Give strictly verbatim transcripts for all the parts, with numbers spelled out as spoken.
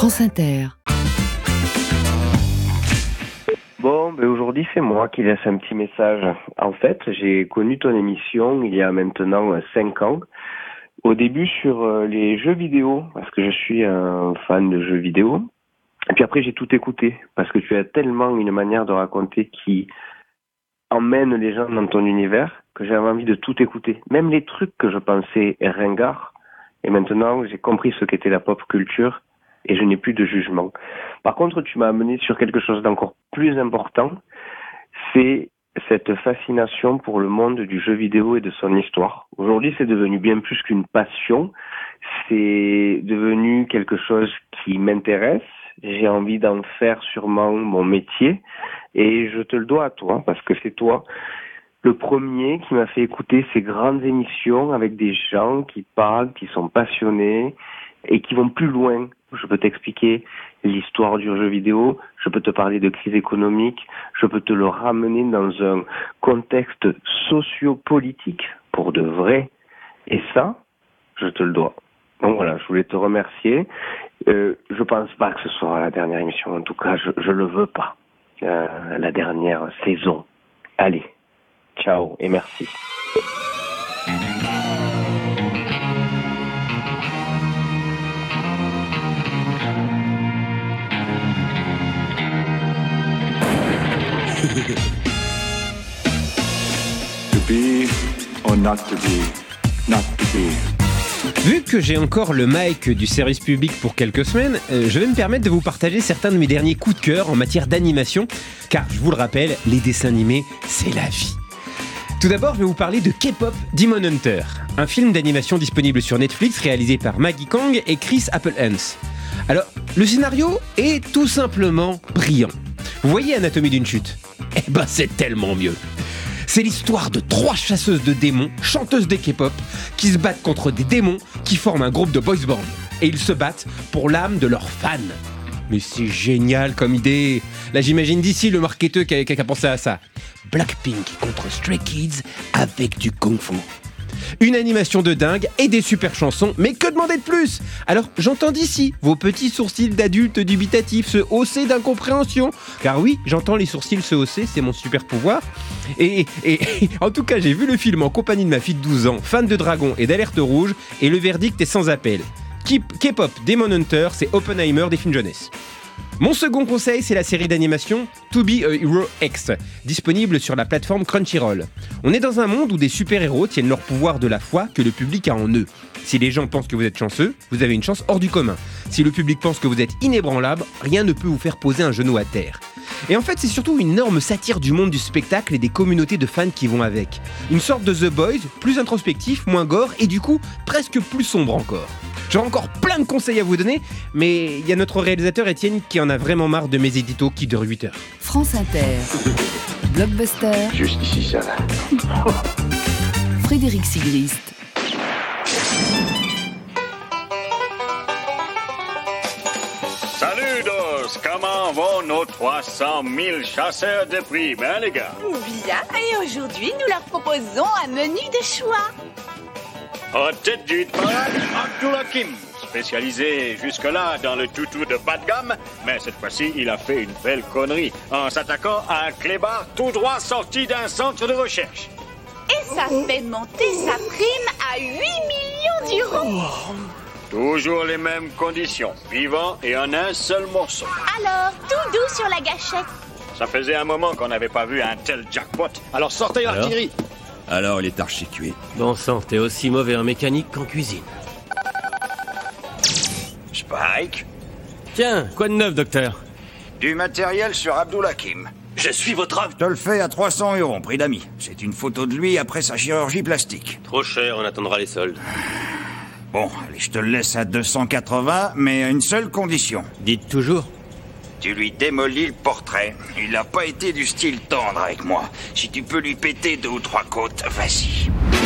France Inter. Bon, ben aujourd'hui, c'est moi qui laisse un petit message. En fait, j'ai connu ton émission il y a maintenant cinq ans. Au début sur les jeux vidéo, parce que je suis un fan de jeux vidéo. Et puis après, j'ai tout écouté, parce que tu as tellement une manière de raconter qui emmène les gens dans ton univers, que j'avais envie de tout écouter. Même les trucs que je pensais ringards. Et maintenant, j'ai compris ce qu'était la pop culture. Et je n'ai plus de jugement. Par contre, tu m'as amené sur quelque chose d'encore plus important, c'est cette fascination pour le monde du jeu vidéo et de son histoire. Aujourd'hui, c'est devenu bien plus qu'une passion, c'est devenu quelque chose qui m'intéresse, j'ai envie d'en faire sûrement mon métier, et je te le dois à toi, parce que c'est toi le premier qui m'a fait écouter ces grandes émissions avec des gens qui parlent, qui sont passionnés, et qui vont plus loin. Je peux t'expliquer l'histoire du jeu vidéo, je peux te parler de crise économique, je peux te le ramener dans un contexte socio-politique pour de vrai. Et ça, je te le dois. Donc voilà, je voulais te remercier. Euh, je pense pas que ce soit la dernière émission, en tout cas, je, je le veux pas. Euh, la dernière saison. Allez, ciao et merci. To be or not to be, not to be. Vu que j'ai encore le mic du service public pour quelques semaines, euh, je vais me permettre de vous partager certains de mes derniers coups de cœur en matière d'animation, car je vous le rappelle, les dessins animés, c'est la vie. Tout d'abord, je vais vous parler de K-pop Demon Hunter, un film d'animation disponible sur Netflix réalisé par Maggie Kang et Chris Applehans. Alors, le scénario est tout simplement brillant. Vous voyez Anatomie d'une chute ? Eh ben c'est tellement mieux. C'est l'histoire de trois chasseuses de démons, chanteuses des K-pop, qui se battent contre des démons qui forment un groupe de boys band. Et ils se battent pour l'âme de leurs fans. Mais c'est génial comme idée. Là j'imagine d'ici le marketeur qui a, qui a pensé à ça. Blackpink contre Stray Kids avec du kung-fu. Une animation de dingue et des super chansons, mais que demander de plus ? Alors j'entends d'ici vos petits sourcils d'adultes dubitatifs se hausser d'incompréhension. Car oui, j'entends les sourcils se hausser, c'est mon super pouvoir. Et, et, et en tout cas, j'ai vu le film en compagnie de ma fille de douze ans, fan de Dragon et d'Alerte Rouge, et le verdict est sans appel. K-pop Demon Hunter, c'est Oppenheimer des films jeunesse. Mon second conseil, c'est la série d'animation To Be a Hero X, disponible sur la plateforme Crunchyroll. On est dans un monde où des super-héros tiennent leur pouvoir de la foi que le public a en eux. Si les gens pensent que vous êtes chanceux, vous avez une chance hors du commun. Si le public pense que vous êtes inébranlable, rien ne peut vous faire poser un genou à terre. Et en fait, c'est surtout une énorme satire du monde du spectacle et des communautés de fans qui vont avec. Une sorte de The Boys, plus introspectif, moins gore et du coup, presque plus sombre encore. J'aurais encore plein de conseils à vous donner, mais il y a notre réalisateur Étienne qui en a vraiment marre de mes éditos qui durent huit heures. France Inter. Blockbuster. Juste ici, ça va. Frédéric Sigrist. Salut Dos, comment vont nos trois cent mille chasseurs de primes, hein les gars? Bien, et aujourd'hui nous leur proposons un menu de choix. En tête du parade, Abdul Hakim, spécialisé jusque-là dans le toutou de bas de gamme, mais cette fois-ci il a fait une belle connerie en s'attaquant à un clébard tout droit sorti d'un centre de recherche. Et ça fait monter sa prime à huit millions d'euros. Toujours les mêmes conditions, vivant et en un seul morceau. Alors, tout doux sur la gâchette. Ça faisait un moment qu'on n'avait pas vu un tel jackpot. Alors sortez l'artillerie. Alors il est archi cuit. Bon sang, t'es aussi mauvais en mécanique qu'en cuisine. Spike, Tiens, quoi de neuf, docteur? du matériel sur Abdul Hakim. Je suis votre avocat. Je te le fais à trois cents euros, prix d'amis. C'est une photo de lui après sa chirurgie plastique. Trop cher, on attendra les soldes. Bon, allez, je te le laisse à deux cent quatre-vingts, mais à une seule condition. Dites toujours. Tu lui démolis le portrait. Il n'a pas été du style tendre avec moi. Si tu peux lui péter deux ou trois côtes, vas-y.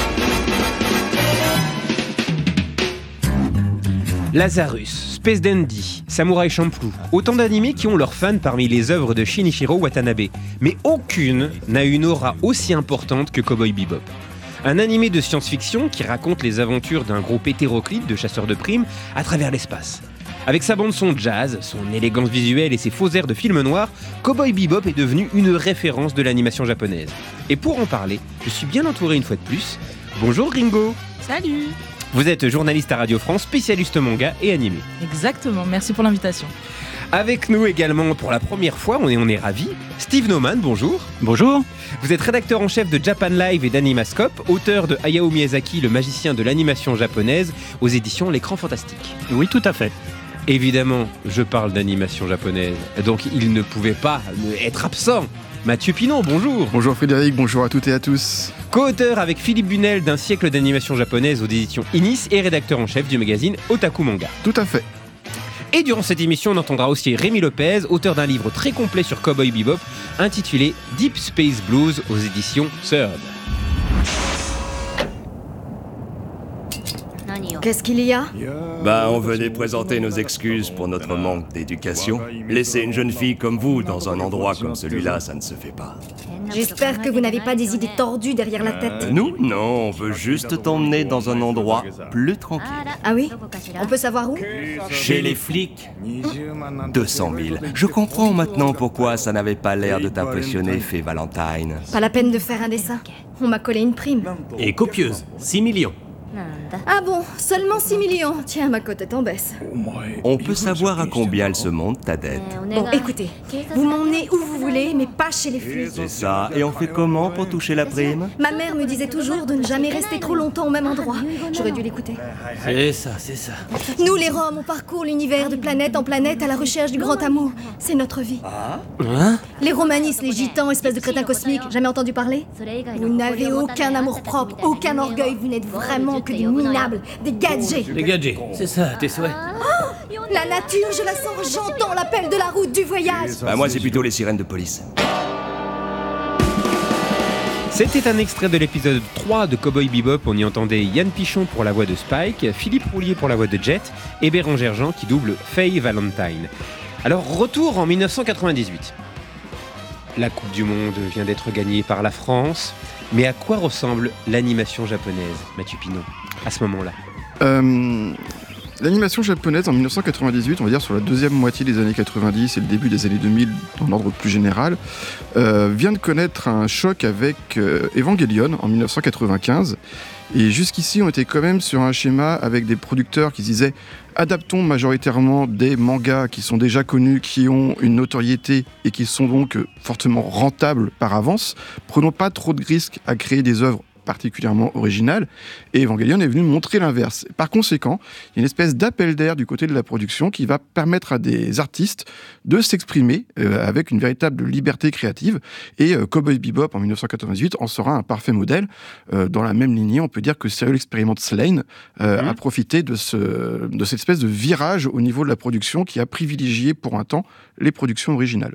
Lazarus, Space Dandy, Samurai Champloo, autant d'animés qui ont leurs fans parmi les œuvres de Shinichiro Watanabe. Mais aucune n'a une aura aussi importante que Cowboy Bebop. Un animé de science-fiction qui raconte les aventures d'un groupe hétéroclite de chasseurs de primes à travers l'espace. Avec sa bande-son jazz, son élégance visuelle et ses faux airs de film noir, Cowboy Bebop est devenu une référence de l'animation japonaise. Et pour en parler, je suis bien entouré une fois de plus. Bonjour Ringo. Salut. Vous êtes journaliste à Radio France, spécialiste manga et animé. Exactement, merci pour l'invitation. Avec nous également pour la première fois, on est, on est ravis, Steve Nauman, bonjour. Bonjour. Vous êtes rédacteur en chef de Japan Live et d'Animascope, auteur de Hayao Miyazaki, le magicien de l'animation japonaise, aux éditions L'Écran Fantastique. Oui, tout à fait. Évidemment, je parle d'animation japonaise, donc il ne pouvait pas être absent. Mathieu Pinon, bonjour. Bonjour Frédéric, bonjour à toutes et à tous. Co-auteur avec Philippe Bunel d'un siècle d'animation japonaise aux éditions Inis et rédacteur en chef du magazine Otaku Manga. Tout à fait. Et durant cette émission, on entendra aussi Rémi Lopez, auteur d'un livre très complet sur Cowboy Bebop, intitulé Deep Space Blues aux éditions Third. Qu'est-ce qu'il y a ? Bah, on venait présenter nos excuses pour notre manque d'éducation. Laisser une jeune fille comme vous dans un endroit comme celui-là, ça ne se fait pas. J'espère que vous n'avez pas des idées tordues derrière la tête. Euh, nous, non, on veut juste t'emmener dans un endroit plus tranquille. Ah oui ? On peut savoir où ? Chez les flics. deux cent mille. Je comprends maintenant pourquoi ça n'avait pas l'air de t'impressionner, Fée Valentine. Pas la peine de faire un dessin. On m'a collé une prime. Et copieuse, six millions. Ah bon, seulement six millions. Tiens, ma cote est en baisse. On peut savoir à combien elle se monte, ta dette. Bon, écoutez, vous m'emmenez où vous voulez, mais pas chez les flics. C'est ça. Et on fait comment pour toucher la prime ? Ma mère me disait toujours de ne jamais rester trop longtemps au même endroit. J'aurais dû l'écouter. C'est ça, c'est ça. Nous, les Roms, on parcourt l'univers de planète en planète à la recherche du grand amour. C'est notre vie. Ah ? Hein ? Les romanistes, les gitans, espèces de crétins cosmiques, jamais entendu parler ? Vous n'avez aucun amour-propre, aucun orgueil, vous n'êtes vraiment que des minables, des gadgets. Des gadgets, c'est ça, tes souhaits. Oh, la nature, je la sens, j'entends l'appel de la route du voyage. Bah moi, c'est plutôt les sirènes de police. C'était un extrait de l'épisode trois de Cowboy Bebop. On y entendait Yann Pichon pour la voix de Spike, Philippe Roulier pour la voix de Jet et Bérangère Jean qui double Faye Valentine. Alors, retour en dix-neuf cent quatre-vingt-dix-huit. La Coupe du Monde vient d'être gagnée par la France. Mais à quoi ressemble l'animation japonaise, Mathieu Pinon, à ce moment-là ? euh, L'animation japonaise en dix-neuf cent quatre-vingt-dix-huit, on va dire sur la deuxième moitié des années quatre-vingt-dix et le début des années deux mille, dans l'ordre plus général, euh, vient de connaître un choc avec euh, Evangelion en dix-neuf cent quatre-vingt-quinze. Et jusqu'ici, on était quand même sur un schéma avec des producteurs qui se disaient « Adaptons majoritairement des mangas qui sont déjà connus, qui ont une notoriété et qui sont donc fortement rentables par avance. Prenons pas trop de risques à créer des œuvres particulièrement originales. » Et Evangelion est venu montrer l'inverse. Par conséquent, il y a une espèce d'appel d'air du côté de la production qui va permettre à des artistes de s'exprimer euh, avec une véritable liberté créative. Et euh, Cowboy Bebop en dix-neuf cent quatre-vingt-dix-huit en sera un parfait modèle. Euh, dans la même lignée, on peut dire que Serial Experiment Lane euh, mmh. a profité de, ce, de cette espèce de virage au niveau de la production qui a privilégié pour un temps les productions originales.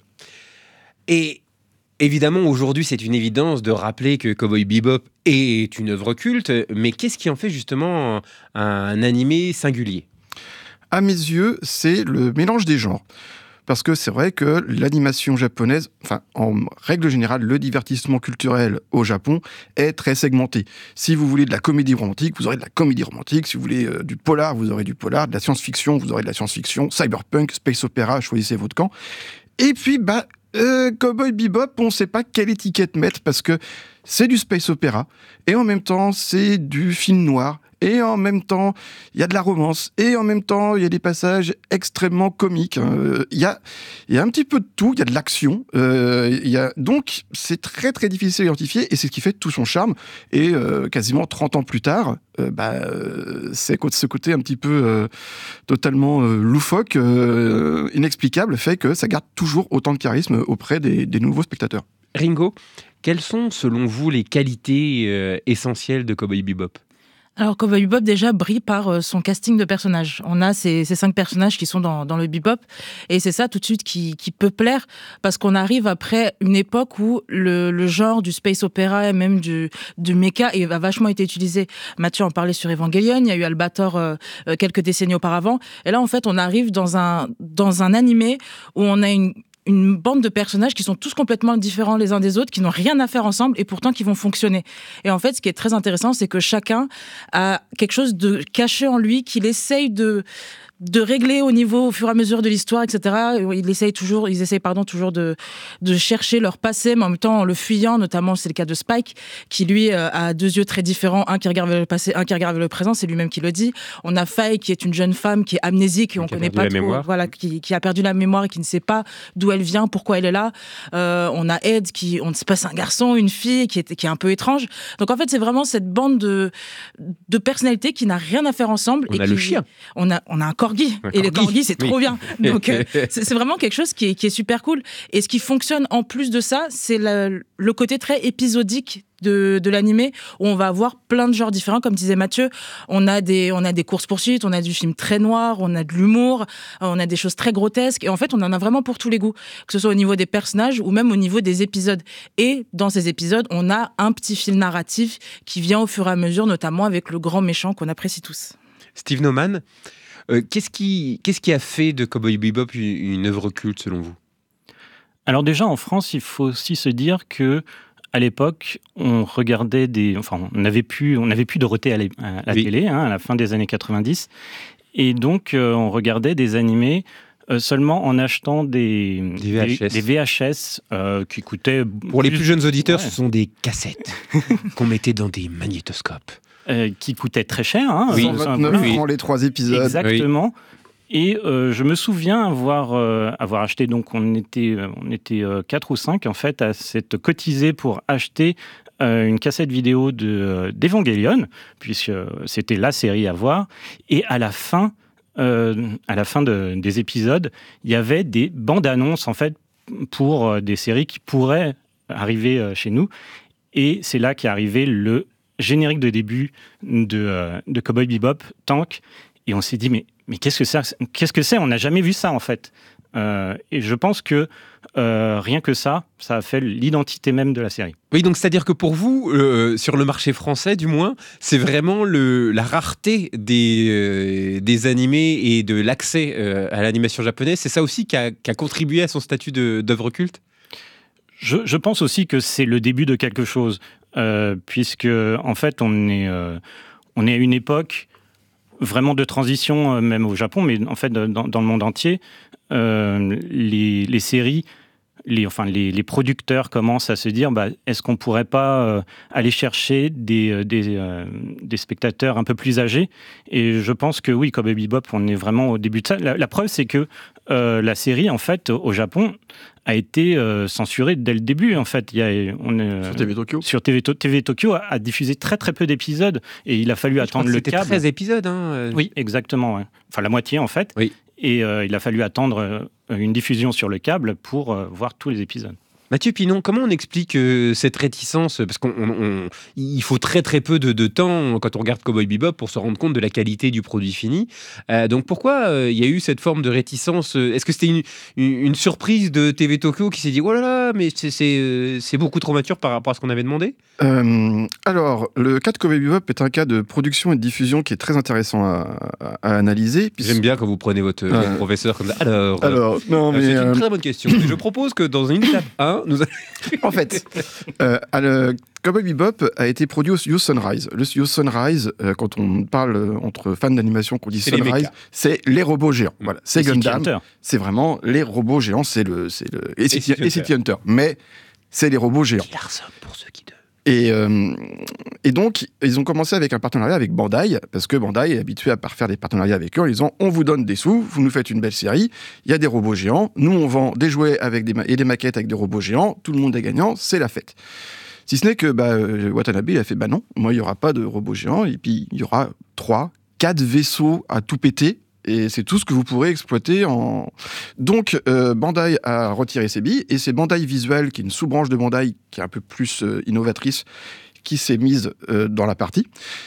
Et évidemment, aujourd'hui, c'est une évidence de rappeler que Cowboy Bebop est une œuvre culte, mais qu'est-ce qui en fait justement un, un animé singulier ? À mes yeux, c'est le mélange des genres. Parce que c'est vrai que l'animation japonaise, enfin, en règle générale, le divertissement culturel au Japon est très segmenté. Si vous voulez de la comédie romantique, vous aurez de la comédie romantique. Si vous voulez euh, du polar, vous aurez du polar. De la science-fiction, vous aurez de la science-fiction. Cyberpunk, space opéra, choisissez votre camp. Et puis, bah... Euh, Cowboy Bebop, on ne sait pas quelle étiquette mettre parce que c'est du space opéra et en même temps c'est du film noir et en même temps il y a de la romance et en même temps il y a des passages extrêmement comiques. Il euh, y a, y a un petit peu de tout, il y a de l'action. Euh, y a, donc c'est très très difficile à identifier et c'est ce qui fait tout son charme. Et euh, quasiment trente ans plus tard, euh, bah, euh, c'est ce côté un petit peu euh, totalement euh, loufoque, euh, inexplicable, fait que ça garde toujours autant de charisme auprès des, des nouveaux spectateurs. Ringo, quelles sont selon vous les qualités euh, essentielles de Cowboy Bebop ? Alors, Cowboy Bebop, déjà, brille par euh, son casting de personnages. On a ces, ces cinq personnages qui sont dans, dans le bebop, et c'est ça, tout de suite, qui, qui peut plaire, parce qu'on arrive après une époque où le, le genre du space opéra et même du, du mecha a vachement été utilisé. Mathieu en parlait sur Evangelion, il y a eu Albator euh, quelques décennies auparavant, et là, en fait, on arrive dans un, dans un animé où on a une une bande de personnages qui sont tous complètement différents les uns des autres, qui n'ont rien à faire ensemble et pourtant qui vont fonctionner. Et en fait, ce qui est très intéressant, c'est que chacun a quelque chose de caché en lui qu'il essaye de de régler au niveau, au fur et à mesure de l'histoire, et cetera. Ils essayent toujours, ils essayent, pardon, toujours de, de chercher leur passé, mais en même temps en le fuyant, notamment c'est le cas de Spike, qui lui euh, a deux yeux très différents, un qui regarde vers le passé, un qui regarde vers le présent, c'est lui-même qui le dit. On a Faye, qui est une jeune femme qui est amnésique et on ne connaît pas trop, voilà, qui, qui a perdu la mémoire et qui ne sait pas d'où elle vient, pourquoi elle est là. Euh, on a Ed, qui, on ne sait pas, c'est un garçon, une fille, qui est, qui est un peu étrange. Donc en fait, c'est vraiment cette bande de, de personnalités qui n'a rien à faire ensemble. On et a qui, le chien. On a, on a un corgi. Un et corgi. le corgi, c'est Oui. trop bien. Donc euh, c'est, c'est vraiment quelque chose qui est, qui est super cool. Et ce qui fonctionne en plus de ça, c'est la, le côté très épisodique de, de l'animé, où on va avoir plein de genres différents, comme disait Mathieu. On a des, on a des courses-poursuites, on a du film très noir, on a de l'humour, on a des choses très grotesques. Et en fait, on en a vraiment pour tous les goûts, que ce soit au niveau des personnages ou même au niveau des épisodes. Et dans ces épisodes, on a un petit fil narratif qui vient au fur et à mesure, notamment avec le grand méchant qu'on apprécie tous. Steve Nauman, euh, qu'est-ce qui, qu'est-ce qui a fait de Cowboy Bebop une, une œuvre culte selon vous ? Alors déjà, en France, il faut aussi se dire que à l'époque, on regardait des, enfin, on n'avait plus, on n'avait plus Dorothée à la, à la oui. télé, hein, à la fin des années quatre-vingt-dix, et donc euh, on regardait des animés euh, seulement en achetant des, des V H S, des, des V H S euh, qui coûtaient. Pour les plus jeunes auditeurs, ouais. ce sont des cassettes qu'on mettait dans des magnétoscopes. Euh, qui coûtaient très cher. Hein, oui. cent vingt-neuf francs les trois épisodes. Exactement. Oui. Et euh, je me souviens avoir, euh, avoir acheté, donc on était, on était euh, quatre ou cinq en fait, à s'être cotisé pour acheter euh, une cassette vidéo de, euh, d'Evangelion, puisque c'était la série à voir. Et à la fin, euh, à la fin de, des épisodes, il y avait des bandes annonces en fait, pour euh, des séries qui pourraient arriver euh, chez nous. Et c'est là qu'est arrivé le générique de début de, euh, de Cowboy Bebop, Tank. Et on s'est dit, mais, mais qu'est-ce que c'est, qu'est-ce que c'est ? On n'a jamais vu ça, en fait. Euh, et je pense que euh, rien que ça, ça a fait l'identité même de la série. Oui, donc c'est-à-dire que pour vous, euh, sur le marché français du moins, c'est vraiment le, la rareté des, euh, des animés et de l'accès euh, à l'animation japonaise. C'est ça aussi qui a, qui a contribué à son statut de, d'œuvre culte ? je, je pense aussi que c'est le début de quelque chose, euh, puisque en fait, on est, euh, on est à une époque vraiment de transition, euh, même au Japon, mais en fait dans, dans le monde entier, euh, les, les séries, les, enfin les, les producteurs commencent à se dire, bah, est-ce qu'on pourrait pas euh, aller chercher des, des, euh, des spectateurs un peu plus âgés ? Et je pense que oui, Cowboy Bebop, on est vraiment au début de ça. La, la preuve, c'est que euh, la série, en fait, au Japon, a été euh, censurée dès le début. En fait, il y a, on est, sur T V Tokyo. Sur T V, T V Tokyo a, a diffusé très très peu d'épisodes et il a fallu Je attendre le c'était câble. treize épisodes, hein. Oui, exactement. Ouais. Enfin, la moitié en fait. Oui. Et euh, il a fallu attendre euh, une diffusion sur le câble pour euh, voir tous les épisodes. Mathieu Pinon, comment on explique euh, cette réticence ? Parce qu'il faut très très peu de, de temps quand on regarde Cowboy Bebop pour se rendre compte de la qualité du produit fini. Euh, donc pourquoi il euh, y a eu cette forme de réticence ? Est-ce que c'était une, une, une surprise de T V Tokyo qui s'est dit « Oh là là, mais c'est, c'est, euh, c'est beaucoup trop mature par rapport à ce qu'on avait demandé ?» euh, Alors, le cas de Cowboy Bebop est un cas de production et de diffusion qui est très intéressant à, à, à analyser. Puisque... J'aime bien quand vous prenez votre, votre euh... professeur comme ça. Alors, Alors non, mais c'est une euh... très bonne question. Je propose que dans une étape un, nous en fait, euh, le Cowboy Bebop a été produit au studio Sunrise. Le studio Sunrise, euh, quand on parle euh, entre fans d'animation qu'on dit c'est Sunrise, c'est les robots géants. Voilà, c'est Gundam. C'est vraiment les robots géants. C'est le, c'est le et City, et City Hunter. Mais c'est les robots géants. Larson pour ceux qui. Et, euh, et donc, ils ont commencé avec un partenariat avec Bandai, parce que Bandai est habitué à faire des partenariats avec eux en disant on vous donne des sous, vous nous faites une belle série, il y a des robots géants, nous on vend des jouets avec des ma- et des maquettes avec des robots géants, tout le monde est gagnant, c'est la fête. Si ce n'est que bah, Watanabe il a fait bah non, moi il n'y aura pas de robots géants, et puis il y aura trois, quatre vaisseaux à tout péter. Et c'est tout ce que vous pourrez exploiter en... Donc, euh, Bandai a retiré ses billes, et c'est Bandai Visual, qui est une sous-branche de Bandai, qui est un peu plus euh, innovatrice, qui s'est mise euh, dans la partie.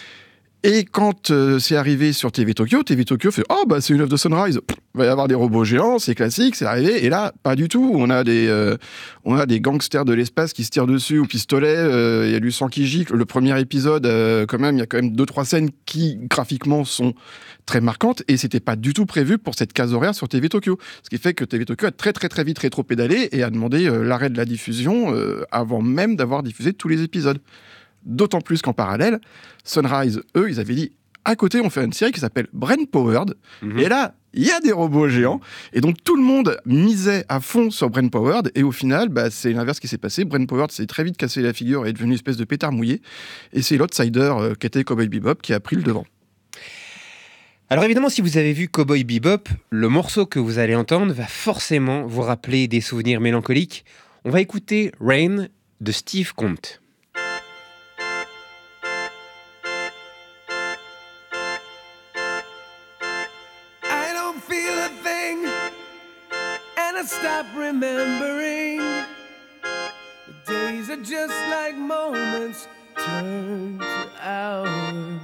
Et quand euh, c'est arrivé sur T V Tokyo, T V Tokyo fait « Oh, bah c'est une œuvre de Sunrise, il va y avoir des robots géants, c'est classique, c'est arrivé. » Et là, pas du tout. On a des, euh, on a des gangsters de l'espace qui se tirent dessus au pistolet, il euh, y a du sang qui gicle. Le premier épisode, euh, quand même, il y a quand même deux, trois scènes qui, graphiquement, sont très marquantes, et c'était pas du tout prévu pour cette case horaire sur T V Tokyo. Ce qui fait que T V Tokyo a très très très vite rétro-pédalé et a demandé euh, l'arrêt de la diffusion euh, avant même d'avoir diffusé tous les épisodes. D'autant plus qu'en parallèle, Sunrise, eux, ils avaient dit à côté, on fait une série qui s'appelle Brain Powered. Mmh. Et là, il y a des robots géants. Et donc, tout le monde misait à fond sur Brain Powered. Et au final, bah, c'est l'inverse qui s'est passé. Brain Powered s'est très vite cassé la figure et est devenu une espèce de pétard mouillé. Et c'est l'outsider euh, qui était Cowboy Bebop qui a pris le devant. Alors évidemment, si vous avez vu Cowboy Bebop, le morceau que vous allez entendre va forcément vous rappeler des souvenirs mélancoliques. On va écouter Rain de Steve Conte. I don't feel a thing, and I stop remembering. The days are just like moments turned to hours.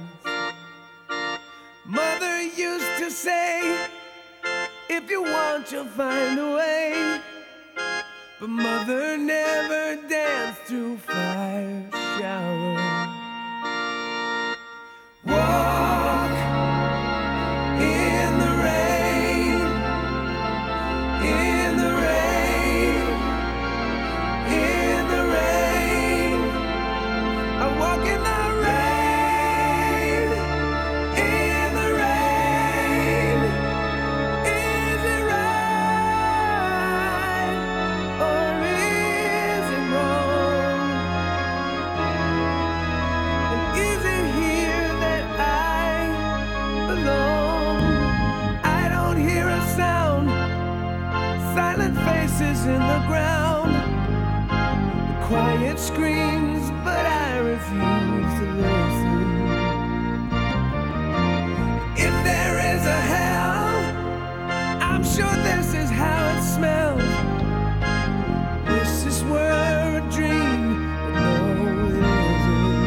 Mother used to say, if you want, you'll find a way. But mother never danced through fire showers. Walk in the rain, in the rain, in the rain. I walk in the rain, in the rain. Is it right or is it wrong? And is it here that I belong? I don't hear a sound, silent faces in the ground, the quiet screams, but I refuse to listen. If there is a hell, I'm sure this is how it smells. Wish this were a dream, but no, it isn't.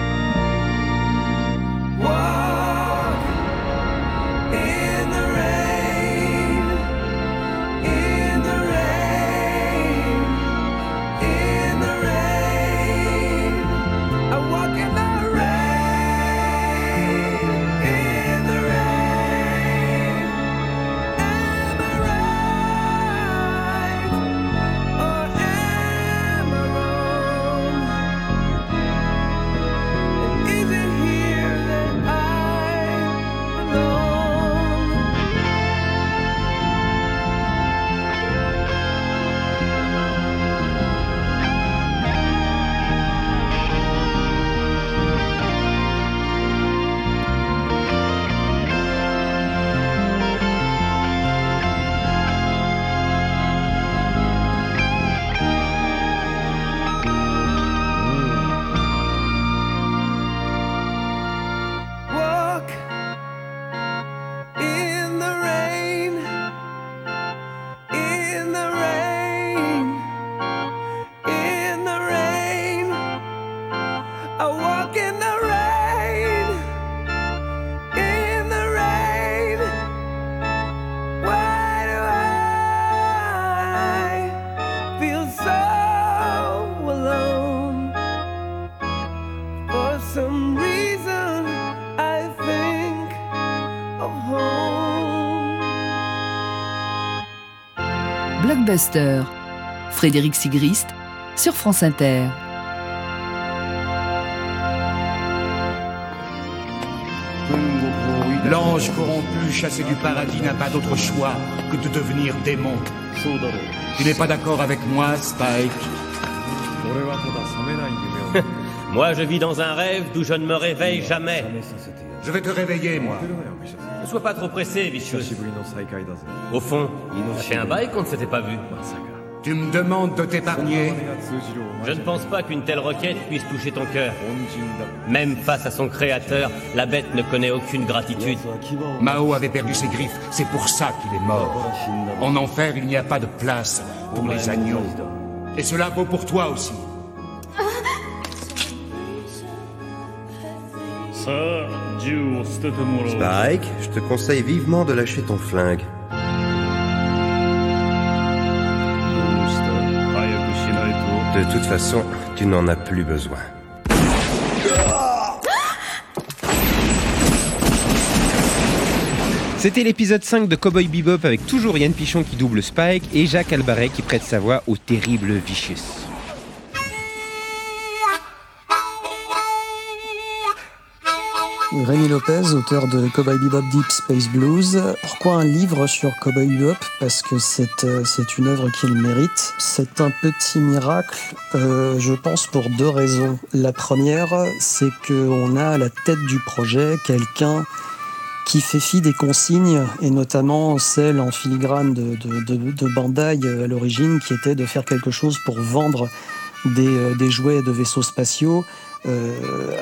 Walk in the rain, in the rain, in the rain. I walk in the rain, in the rain. Am I right or am I wrong? And is it here that I belong? Walk in the rain, in the rain, in the rain. I walk in the rain, in the rain. Why do I feel so alone? For some reason I think of home. Blockbuster, Frédéric Sigrist sur France Inter. L'ange corrompu, chassé du paradis, n'a pas d'autre choix que de devenir démon. Tu n'es pas d'accord avec moi, Spike? Moi, je vis dans un rêve d'où je ne me réveille jamais. Je vais te réveiller, moi. Ne sois pas trop pressé, Vicious. Au fond, ça fait un bail qu'on ne s'était pas vu. Tu me demandes de t'épargner? Je ne pense pas qu'une telle requête puisse toucher ton cœur. Même face à son créateur, la bête ne connaît aucune gratitude. Mao avait perdu ses griffes, c'est pour ça qu'il est mort. En enfer, il n'y a pas de place pour les agneaux. Et cela vaut pour toi aussi. Spike, je te conseille vivement de lâcher ton flingue. De toute façon, tu n'en as plus besoin. C'était l'épisode cinq de Cowboy Bebop avec toujours Yann Pichon qui double Spike et Jacques Albaret qui prête sa voix au terrible Vicious. Rémi Lopez, auteur de Cowboy Bebop Deep Space Blues. Pourquoi un livre sur Cowboy Bebop ? Parce que c'est, euh, c'est une œuvre qui le mérite. C'est un petit miracle, euh, je pense, pour deux raisons. La première, c'est qu'on a à la tête du projet quelqu'un qui fait fi des consignes, et notamment celle en filigrane de, de, de, de Bandai à l'origine, qui était de faire quelque chose pour vendre des, euh, des jouets de vaisseaux spatiaux euh,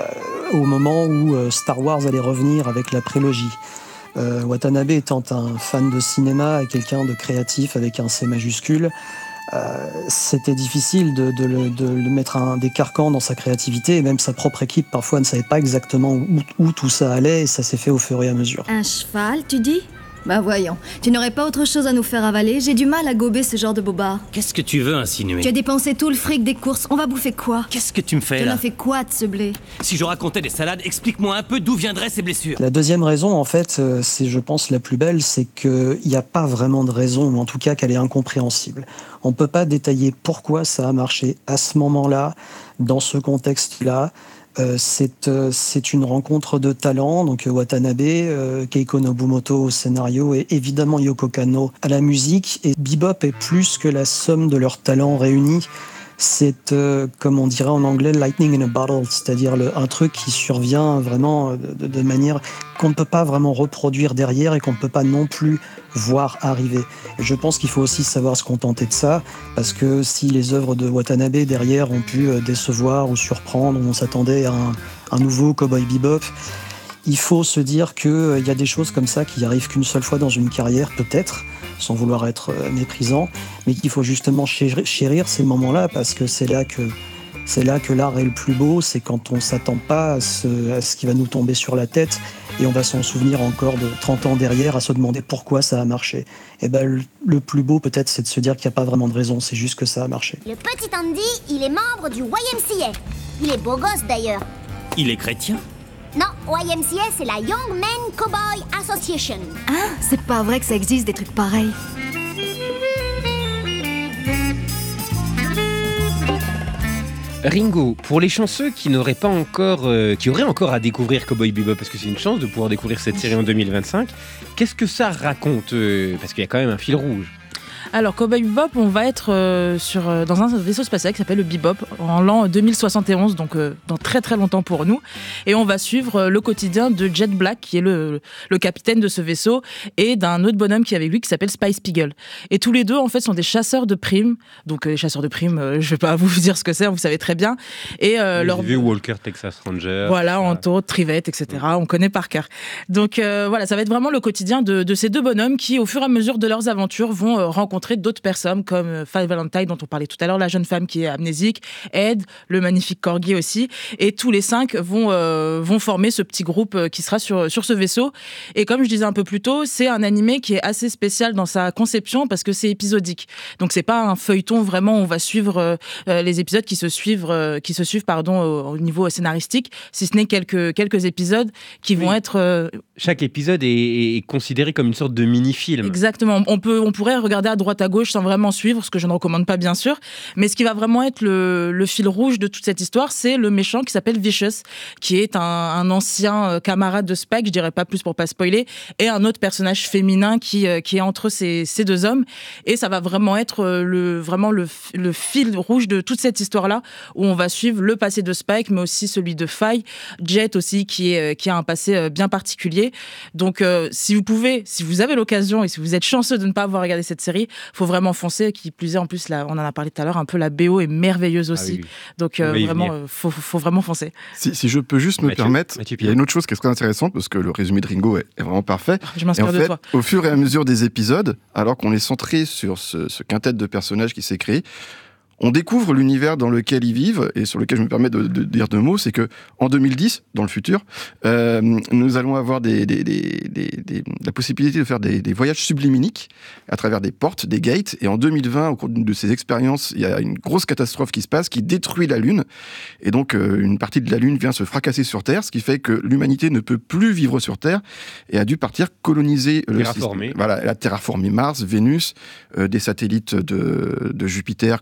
au moment où euh, Star Wars allait revenir avec la prélogie. Euh, Watanabe étant un fan de cinéma et quelqu'un de créatif avec un C majuscule, euh, c'était difficile de, de, de, de mettre un, des carcans dans sa créativité, et même sa propre équipe parfois ne savait pas exactement où, où tout ça allait, et ça s'est fait au fur et à mesure. Un cheval, tu dis ? Bah voyons, tu n'aurais pas autre chose à nous faire avaler ? J'ai du mal à gober ce genre de bobard. Qu'est-ce que tu veux insinuer ? Tu as dépensé tout le fric des courses, on va bouffer quoi ? Qu'est-ce que tu me fais Tu là ? en as fait quoi de ce blé ? Si je racontais des salades, explique-moi un peu d'où viendraient ces blessures. La deuxième raison, en fait, euh, c'est, je pense, la plus belle, c'est qu'il n'y a pas vraiment de raison, ou en tout cas qu'elle est incompréhensible. On ne peut pas détailler pourquoi ça a marché à ce moment-là, dans ce contexte-là. Euh, c'est, euh, c'est une rencontre de talents, donc euh, Watanabe, euh, Keiko Nobumoto au scénario et évidemment Yoko Kanno à la musique. Et Bebop est plus que la somme de leurs talents réunis. C'est, euh, comme on dirait en anglais, lightning in a bottle, c'est-à-dire le, un truc qui survient vraiment de, de manière qu'on ne peut pas vraiment reproduire derrière et qu'on ne peut pas non plus voir arriver. Et je pense qu'il faut aussi savoir se contenter de ça, parce que si les œuvres de Watanabe derrière ont pu décevoir ou surprendre, on s'attendait à un, un nouveau Cowboy Bebop, il faut se dire qu'il euh, y a des choses comme ça qui arrivent qu'une seule fois dans une carrière, peut-être, sans vouloir être euh, méprisant, mais qu'il faut justement chérir, chérir ces moments-là, parce que c'est là que, c'est là que l'art est le plus beau, c'est quand on ne s'attend pas à ce, à ce qui va nous tomber sur la tête, et on va s'en souvenir encore de trente ans derrière, à se demander pourquoi ça a marché. Et ben, le, le plus beau, peut-être, c'est de se dire qu'il n'y a pas vraiment de raison, c'est juste que ça a marché. Le petit Andy, il est membre du Y M C A. Il est beau gosse, d'ailleurs. Il est chrétien ? Non, Y M C A, c'est la Young Men Cowboy Association. Ah, c'est pas vrai que ça existe des trucs pareils. Ringo, pour les chanceux qui n'auraient pas encore, euh, qui auraient encore à découvrir Cowboy Bebop, parce que c'est une chance de pouvoir découvrir cette série en deux mille vingt-cinq, qu'est-ce que ça raconte euh, parce qu'il y a quand même un fil rouge. Alors, Cowboy Bebop, on va être euh, sur, euh, dans un vaisseau spatial qui s'appelle le Bebop en l'an deux mille soixante et onze, donc euh, dans très très longtemps pour nous. Et on va suivre euh, le quotidien de Jet Black, qui est le, le capitaine de ce vaisseau, et d'un autre bonhomme qui est avec lui, qui s'appelle Spy Spiegel. Et tous les deux, en fait, sont des chasseurs de primes. Donc, euh, les chasseurs de primes, euh, je vais pas vous dire ce que c'est, vous savez très bien. Et euh, leur... Walker, Texas Ranger. Voilà, entre autres, Trivette, et cetera. On connaît par cœur. Donc, euh, voilà, ça va être vraiment le quotidien de, de ces deux bonhommes qui, au fur et à mesure de leurs aventures, vont euh, rencontrer d'autres personnes comme Faye Valentine dont on parlait tout à l'heure, la jeune femme qui est amnésique, Ed, le magnifique corgi aussi, et tous les cinq vont, euh, vont former ce petit groupe qui sera sur, sur ce vaisseau. Et comme je disais un peu plus tôt, c'est un animé qui est assez spécial dans sa conception parce que c'est épisodique. Donc c'est pas un feuilleton vraiment, on va suivre euh, les épisodes qui se suivent, euh, qui se suivent pardon, au, au niveau scénaristique, si ce n'est quelques, quelques épisodes qui oui. vont être... Euh... Chaque épisode est, est considéré comme une sorte de mini-film. Exactement, on, peut, on pourrait regarder à droite à gauche sans vraiment suivre, ce que je ne recommande pas bien sûr, mais ce qui va vraiment être le, le fil rouge de toute cette histoire, c'est le méchant qui s'appelle Vicious, qui est un, un ancien camarade de Spike, je dirais pas plus pour pas spoiler, et un autre personnage féminin qui, qui est entre ces, ces deux hommes, et ça va vraiment être le, vraiment le, le fil rouge de toute cette histoire-là, où on va suivre le passé de Spike, mais aussi celui de Faye, Jet aussi, qui, est, qui a un passé bien particulier. Donc euh, si vous pouvez, si vous avez l'occasion, et si vous êtes chanceux de ne pas avoir regardé cette série, faut vraiment foncer, qui plus est en plus, là, on en a parlé tout à l'heure, un peu la B O est merveilleuse aussi. Ah oui. Donc euh, vraiment, euh, faut, faut vraiment foncer. Si, si je peux juste me Mathieu, permettre, Mathieu il y a une autre chose qui est très intéressante, parce que le résumé de Ringo est, est vraiment parfait. Je m'inspire et en de fait, toi. Au fur et à mesure des épisodes, alors qu'on est centré sur ce, ce quintet de personnages qui s'est créé, on découvre l'univers dans lequel ils vivent, et sur lequel je me permets de, de dire deux mots, c'est que en deux mille dix, dans le futur, euh, nous allons avoir des, des, des, des, des, la possibilité de faire des, des voyages sublimiques à travers des portes, des gates, et en deux mille vingt, au cours de ces expériences, il y a une grosse catastrophe qui se passe, qui détruit la Lune, et donc euh, une partie de la Lune vient se fracasser sur Terre, ce qui fait que l'humanité ne peut plus vivre sur Terre, et a dû partir coloniser le système. Voilà, elle a terraformé Mars, Vénus, euh, des satellites de, de Jupiter comme euh,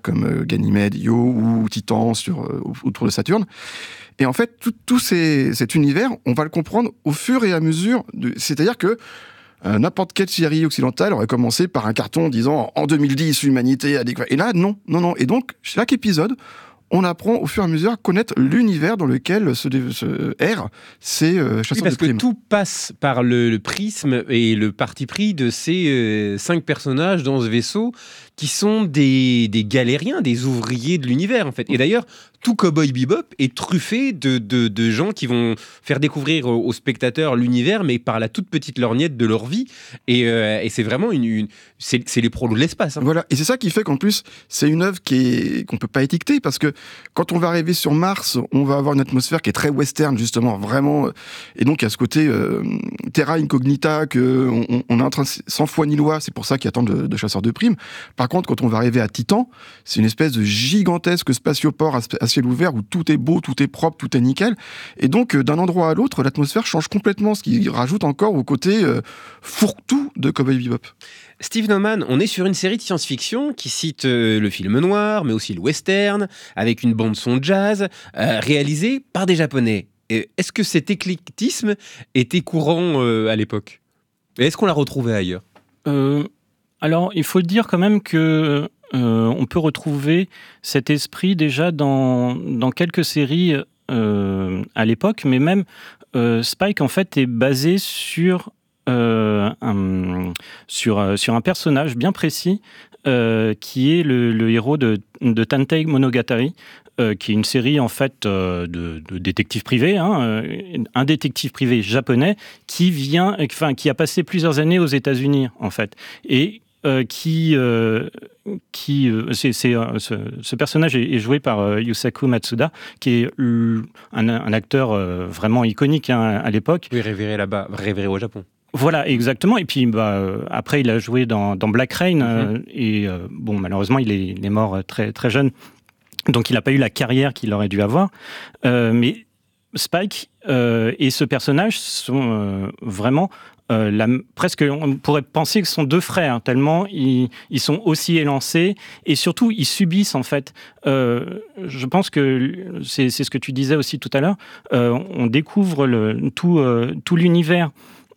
Ganymède, Io ou Titan sur, euh, autour de Saturne. Et en fait, tout, tout ces, cet univers, on va le comprendre au fur et à mesure. De, c'est-à-dire que euh, n'importe quelle série occidentale aurait commencé par un carton disant « En deux mille dix, l'humanité a découvert... » Et là, non, non, non. Et donc, chaque épisode, on apprend au fur et à mesure à connaître l'univers dans lequel se, se errent ces euh, chasseurs oui, parce de primes. que tout passe par le, le prisme et le parti pris de ces euh, cinq personnages dans ce vaisseau qui sont des, des galériens, des ouvriers de l'univers, en fait. Et d'ailleurs, tout Cowboy Bebop est truffé de, de, de gens qui vont faire découvrir aux, aux spectateurs l'univers, mais par la toute petite lorgnette de leur vie. Et, euh, et c'est vraiment une... une c'est, c'est les prolos de l'espace. Hein. Voilà, et c'est ça qui fait qu'en plus, c'est une œuvre qui est, qu'on peut pas étiqueter, parce que quand on va arriver sur Mars, on va avoir une atmosphère qui est très western, justement, vraiment. Et donc, il y a ce côté euh, terra incognita, qu'on on, on est en train de, sans foi ni loi, c'est pour ça qu'il y a tant de, de chasseurs de primes. Par contre, quand on va arriver à Titan, c'est une espèce de gigantesque spatioport à ciel ouvert où tout est beau, tout est propre, tout est nickel. Et donc, d'un endroit à l'autre, l'atmosphère change complètement, ce qui rajoute encore au côté euh, fourre-tout de Cowboy Bebop. Steve Nauman, on est sur une série de science-fiction qui cite euh, le film noir, mais aussi le western, avec une bande-son jazz, euh, réalisée par des Japonais. Et est-ce que cet éclectisme était courant euh, à l'époque ? Et est-ce qu'on l'a retrouvé ailleurs ? euh, Alors, il faut dire quand même que euh, on peut retrouver cet esprit déjà dans, dans quelques séries euh, à l'époque, mais même euh, Spike, en fait, est basé sur... Euh, un, sur, sur un personnage bien précis euh, qui est le, le héros de, de Tantei Monogatari, euh, qui est une série en fait euh, de, de détectives privés, hein, euh, un détective privé japonais qui vient, enfin qui a passé plusieurs années aux États-Unis en fait, et euh, qui, euh, qui euh, c'est, c'est, euh, ce, ce personnage est, est joué par euh, Yusaku Matsuda, qui est euh, un, un acteur euh, vraiment iconique hein, à l'époque. Oui, révéré là-bas, révéré au Japon. Voilà, exactement. Et puis bah, euh, après, il a joué dans, dans Black Rain. Euh, mm-hmm. Et euh, bon, malheureusement, il est, il est mort très, très jeune. Donc, il n'a pas eu la carrière qu'il aurait dû avoir. Euh, mais Spike euh, et ce personnage sont euh, vraiment... Euh, la, presque, on pourrait penser que ce sont deux frères, tellement ils, ils sont aussi élancés. Et surtout, ils subissent, en fait... Euh, je pense que c'est, c'est ce que tu disais aussi tout à l'heure. Euh, on découvre le, tout, euh, tout l'univers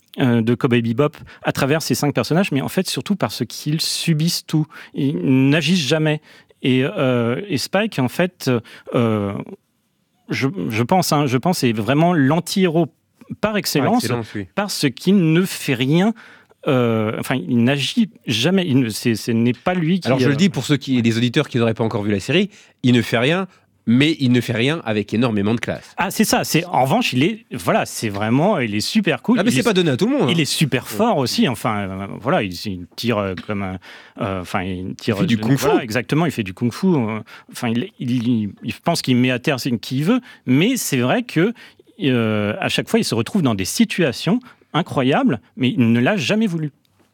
de Cowboy Bebop à travers ces cinq personnages, mais en fait surtout parce qu'ils subissent tout, ils n'agissent jamais. Et, euh, et Spike, en fait, euh, je, je pense, hein, je pense, est vraiment l'anti-héros par excellence, par excellence oui. Parce qu'il ne fait rien. Euh, enfin, il n'agit jamais. Il ne, c'est, ce n'est pas lui qui. Alors je euh... le dis pour ceux qui, des auditeurs qui n'auraient pas encore vu la série, il ne fait rien. Mais il ne fait rien avec énormément de classe. Ah, c'est ça. C'est, en revanche, il est, voilà, c'est vraiment, il est super cool. Ah, mais il c'est est, pas donné à tout le monde. Il hein. est super fort aussi. Enfin, euh, voilà, il, il tire euh, comme un, euh, enfin, il tire. Il fait du kung-fu. Voilà, exactement, il fait du kung-fu. Euh, enfin, il, il, il, il pense qu'il met à terre ce qu'il veut. Mais c'est vrai que euh, à chaque fois, il se retrouve dans des situations incroyables, mais il ne l'a jamais voulu.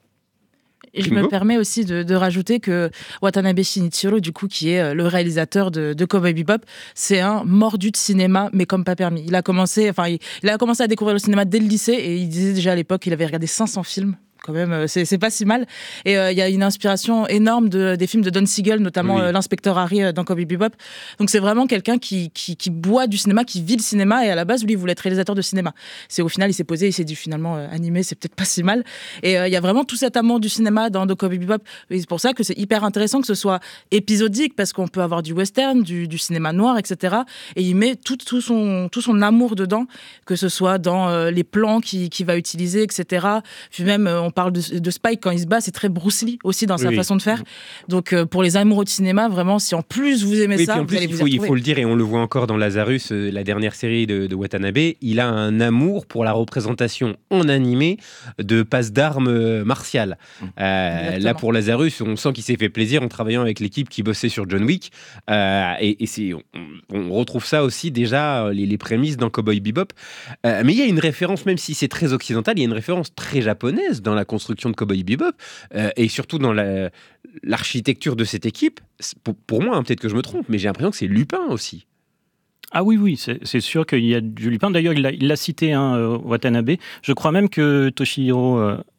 Et je me permets aussi de, de rajouter que Watanabe Shinichiro, du coup, qui est le réalisateur de, de Cowboy Bebop, c'est un mordu de cinéma, mais comme pas permis. Il a commencé, enfin, il, il a commencé à découvrir le cinéma dès le lycée, et il disait déjà à l'époque qu'il avait regardé cinq cents films. Quand même, c'est, c'est pas si mal. Et il euh, y a une inspiration énorme de, des films de Don Siegel, notamment oui. euh, l'inspecteur Harry euh, dans Cowboy Bebop. Donc c'est vraiment quelqu'un qui, qui, qui boit du cinéma, qui vit le cinéma. Et à la base, lui, il voulait être réalisateur de cinéma. C'est au final, il s'est posé, il s'est dit finalement euh, animé, c'est peut-être pas si mal. Et il euh, y a vraiment tout cet amour du cinéma dans Cowboy Bebop. Et c'est pour ça que c'est hyper intéressant que ce soit épisodique, parce qu'on peut avoir du western, du, du cinéma noir, et cetera. Et il met tout, tout son, tout son amour dedans, que ce soit dans euh, les plans qu'il, qu'il va utiliser, et cetera. Puis même, euh, on parle de, de Spike quand il se bat, c'est très Bruce Lee aussi dans sa oui. façon de faire. Donc euh, pour les amoureux de cinéma, vraiment, si en plus vous aimez oui, ça, en vous plus, allez il vous faut, y retrouver. Il faut le dire, et on le voit encore dans Lazarus, euh, la dernière série de, de Watanabe, il a un amour pour la représentation en animé de passe d'armes euh, martiales. Euh, là, pour Lazarus, on sent qu'il s'est fait plaisir en travaillant avec l'équipe qui bossait sur John Wick. Euh, et et c'est, on, on retrouve ça aussi déjà, les, les prémices dans Cowboy Bebop. Euh, mais il y a une référence, même si c'est très occidental, il y a une référence très japonaise dans la construction de Cowboy Bebop. Euh, et surtout dans la, l'architecture de cette équipe, pour, pour moi, hein, peut-être que je me trompe, mais j'ai l'impression que c'est Lupin aussi. Ah oui, oui, c'est, c'est sûr qu'il y a du Lupin. D'ailleurs, il l'a, il l'a cité, hein, Watanabe. Je crois même que Toshihiro euh,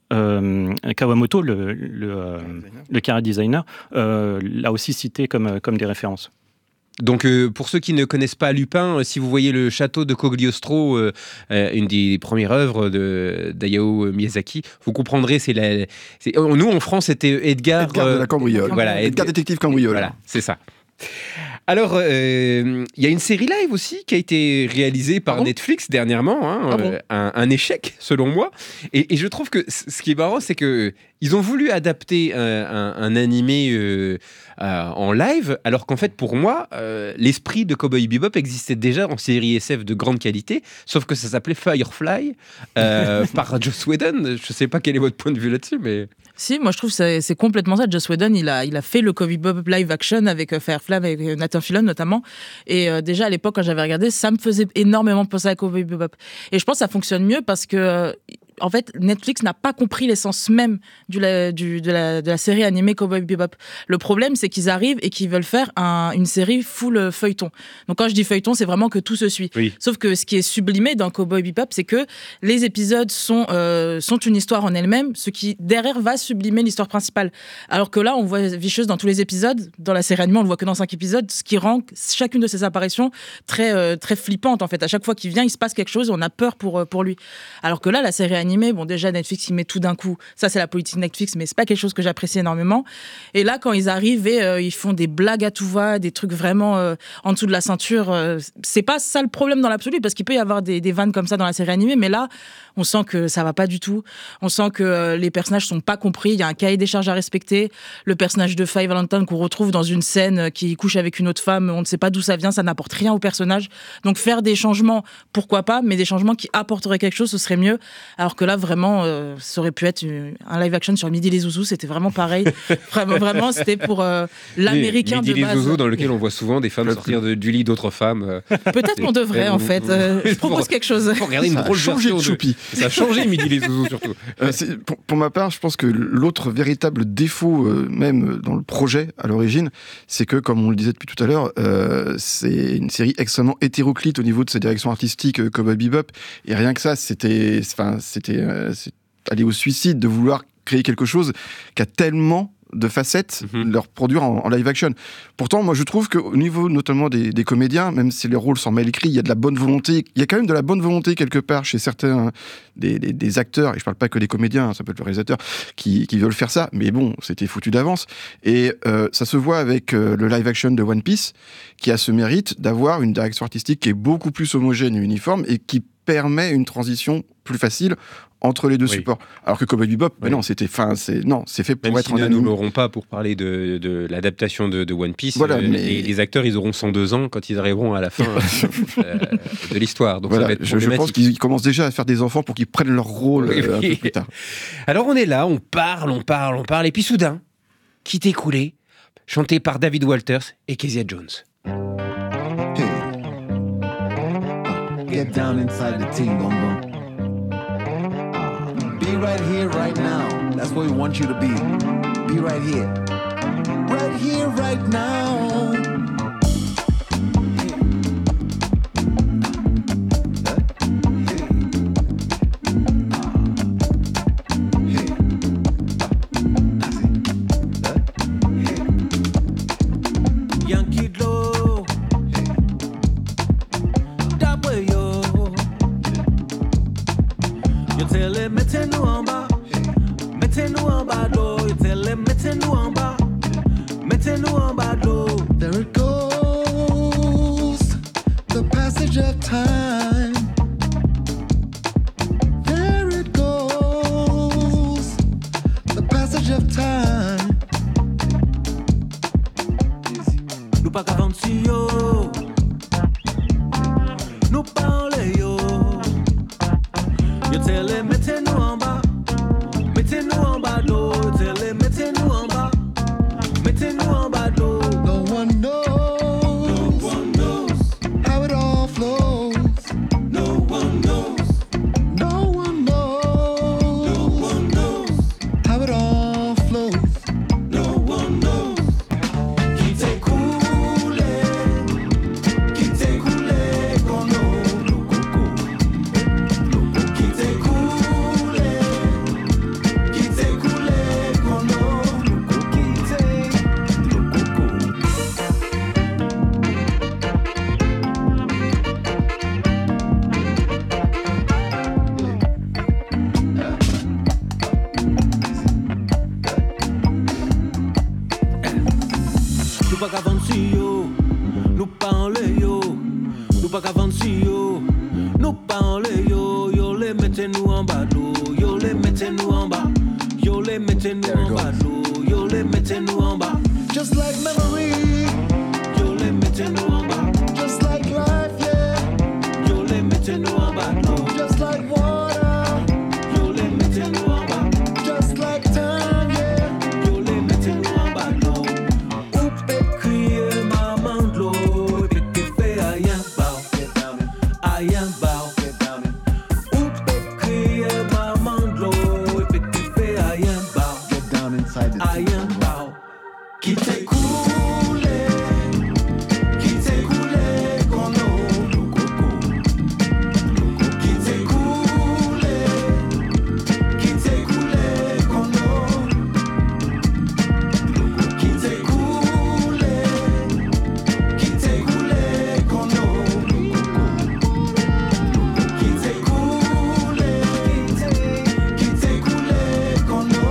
euh, Kawamoto, le, le, euh, le chara designer, euh, l'a aussi cité comme, comme des références. Donc, euh, pour ceux qui ne connaissent pas Lupin, euh, si vous voyez le château de Cagliostro, euh, euh, une des premières œuvres de d'Hayao Miyazaki, vous comprendrez. C'est la, c'est, nous, en France, c'était Edgar. Edgar de la Cambriole. Voilà, Edgar, Edgar détective Cambriole. Voilà, c'est ça. Alors, il euh, y a une série live aussi qui a été réalisée par ah bon Netflix dernièrement, hein, ah bon euh, un, un échec selon moi. Et, et je trouve que c- ce qui est marrant, c'est que ils ont voulu adapter un, un, un animé euh, euh, en live, alors qu'en fait, pour moi, euh, l'esprit de Cowboy Bebop existait déjà en série S F de grande qualité, sauf que ça s'appelait Firefly euh, par Joss Whedon. Je sais pas quel est votre point de vue là-dessus, mais... Si, moi je trouve que c'est, c'est complètement ça. Joss Whedon, il a, il a fait le Cowboy Bebop live action avec euh, Firefly, avec euh, Nathan Fillion notamment. Et euh, déjà à l'époque, quand j'avais regardé, ça me faisait énormément penser à Cowboy Bebop. Et je pense que ça fonctionne mieux parce que... Euh, en fait, Netflix n'a pas compris l'essence même du, la, du, de, la, de la série animée Cowboy Bebop. Le problème, c'est qu'ils arrivent et qu'ils veulent faire un, une série full feuilleton. Donc quand je dis feuilleton, c'est vraiment que tout se suit. Oui. Sauf que ce qui est sublimé dans Cowboy Bebop, c'est que les épisodes sont, euh, sont une histoire en elle-même, ce qui derrière va sublimer l'histoire principale. Alors que là, on voit Vicious dans tous les épisodes. Dans la série animée, on le voit que dans cinq épisodes, ce qui rend chacune de ses apparitions très, euh, très flippante. En fait, à chaque fois qu'il vient, il se passe quelque chose, on a peur pour, pour lui. Alors que là, la série animé, bon déjà Netflix il met tout d'un coup, ça c'est la politique Netflix, mais c'est pas quelque chose que j'apprécie énormément. Et là quand ils arrivent et euh, ils font des blagues à tout va, des trucs vraiment euh, en dessous de la ceinture, euh, c'est pas ça le problème dans l'absolu, parce qu'il peut y avoir des, des vannes comme ça dans la série animée, mais là on sent que ça va pas du tout, on sent que euh, les personnages sont pas compris, il y a un cahier des charges à respecter. Le personnage de Faye Valentine qu'on retrouve dans une scène qui couche avec une autre femme, on ne sait pas d'où ça vient, ça n'apporte rien au personnage. Donc faire des changements, pourquoi pas, mais des changements qui apporteraient quelque chose, ce serait mieux. Alors que là vraiment Euh, ça aurait pu être un live action sur Midi les Zouzous, c'était vraiment pareil. vraiment, vraiment, c'était pour euh, l'américain Midi de base. Midi les Zouzous, dans lequel on voit souvent des femmes sortir de, du lit d'autres femmes. Euh, Peut-être qu'on devrait, en fait. Euh, je propose pour, quelque chose. Pour regarder une drôle version de Choupi. Ça a changé Midi les Zouzous, surtout. Euh, c'est, pour, pour ma part, je pense que l'autre véritable défaut, euh, même dans le projet à l'origine, c'est que, comme on le disait depuis tout à l'heure, euh, c'est une série extrêmement hétéroclite au niveau de sa direction artistique, euh, Cowboy Bebop. Et rien que ça, c'était... Enfin, c'était... Euh, c'est aller au suicide de vouloir créer quelque chose qui a tellement de facettes, mm-hmm. leur produire en, en live action. Pourtant, moi, je trouve qu'au niveau notamment des, des comédiens, même si les rôles sont mal écrits, il y a de la bonne volonté. Il y a quand même de la bonne volonté quelque part chez certains des, des, des acteurs, et je parle pas que des comédiens, ça peut être le réalisateur, qui, qui veulent faire ça. Mais bon, c'était foutu d'avance. Et euh, ça se voit avec euh, le live action de One Piece, qui a ce mérite d'avoir une direction artistique qui est beaucoup plus homogène et uniforme, et qui permet une transition plus facile entre les deux oui. supports. Alors que Cowboy Bebop, oui. ben non, c'était, fin, c'est, non, c'est fait pour Même être si en anime. anime. Nous n'aurons pas pour parler de, de l'adaptation de, de One Piece. Voilà, euh, mais... les, les acteurs, ils auront cent deux ans quand ils arriveront à la fin euh, de l'histoire. Donc voilà, ça va être je, je pense qu'ils commencent déjà à faire des enfants pour qu'ils prennent leur rôle oui, euh, oui. un peu plus tard. Alors on est là, on parle, on parle, on parle, et puis soudain, qui t'est écoulé, chanté par David Walters et Kezia Jones. Hey. Get down inside the team, Bongo. Be right here, right now. That's where we want you to be. Be right here. Right here, right now. Yankee Doe. Double yo. You tell him mettez-nous en bas, mettez-nous en bas d'eau. You tell him mettez-nous en bas, mettez-nous en bas d'eau. There it goes, the passage of time. There it goes, the passage of time. Nous pas qu'avant si yo, nous parler yo. You tell him mettez-nous en bas, mettez-nous en bas d'eau. You tell him mettez-nous en bas, mettez-nous en bas d'eau. No one knows, no one knows how it all flows. No one knows, No one knows, no one knows, how it all flows. no one knows. Qui t'est coulé, qui t'est coulé comme l'eau, l'eau coco. Qui t'est coulé, nous pas qu'à vendre si yo, nous pas en le yo, nous pas qu'à vendre si yo, nous pas en le yo, yo les mettez nous en bas d'eau, yo les mettez nous en bas, yo les mettez nous en bas d'eau, yo les mettez nous en bas. Just like memory, yo les mettez nous en bas. Just like life, yeah, yo les mettez nous en bas d'eau. Just like water, yo les mettez nous en bas. Just like time, yeah, yo les mettez nous en bas d'eau. Ou peut crier maman de l'eau, et puis fait aïe bao, aïe bao. Ou peut crier maman de l'eau, et puis fait aïe bao, aïe bao. Qui t'est coulé, qui t'est coulé qu'on eau, le coco. Qui t'est coulé, qui t'est coulé qu'on eau. Qui t'est coulé, qui t'est coulé qu'on eau. Qui t'est coulé, qui t'est coulé qu'on eau.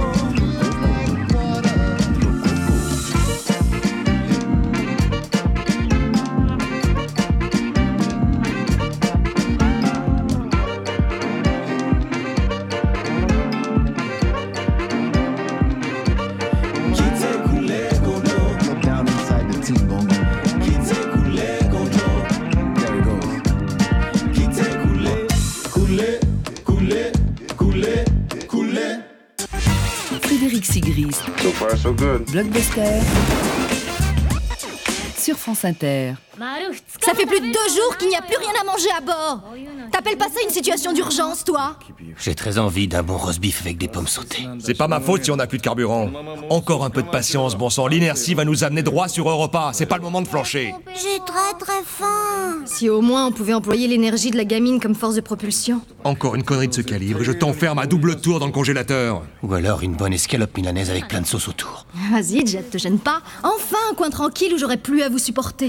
Frédéric Sigrist. So far, so good. Blockbuster. Sur France Inter. Ça fait plus de deux jours qu'il n'y a plus rien à manger à bord. T'appelles pas ça une situation d'urgence, toi? J'ai très envie d'un bon roast-beef avec des pommes sautées. C'est pas ma faute si on n'a plus de carburant. Encore un peu de patience, bon sang. L'inertie va nous amener droit sur Europa. C'est pas le moment de flancher. J'ai très très faim. Si au moins on pouvait employer l'énergie de la gamine comme force de propulsion. Encore une connerie de ce calibre et je t'enferme à double tour dans le congélateur. Ou alors une bonne escalope milanaise avec plein de sauce autour. Vas-y, Jet, te gêne pas. Enfin un coin tranquille où j'aurais plus à vous supporter.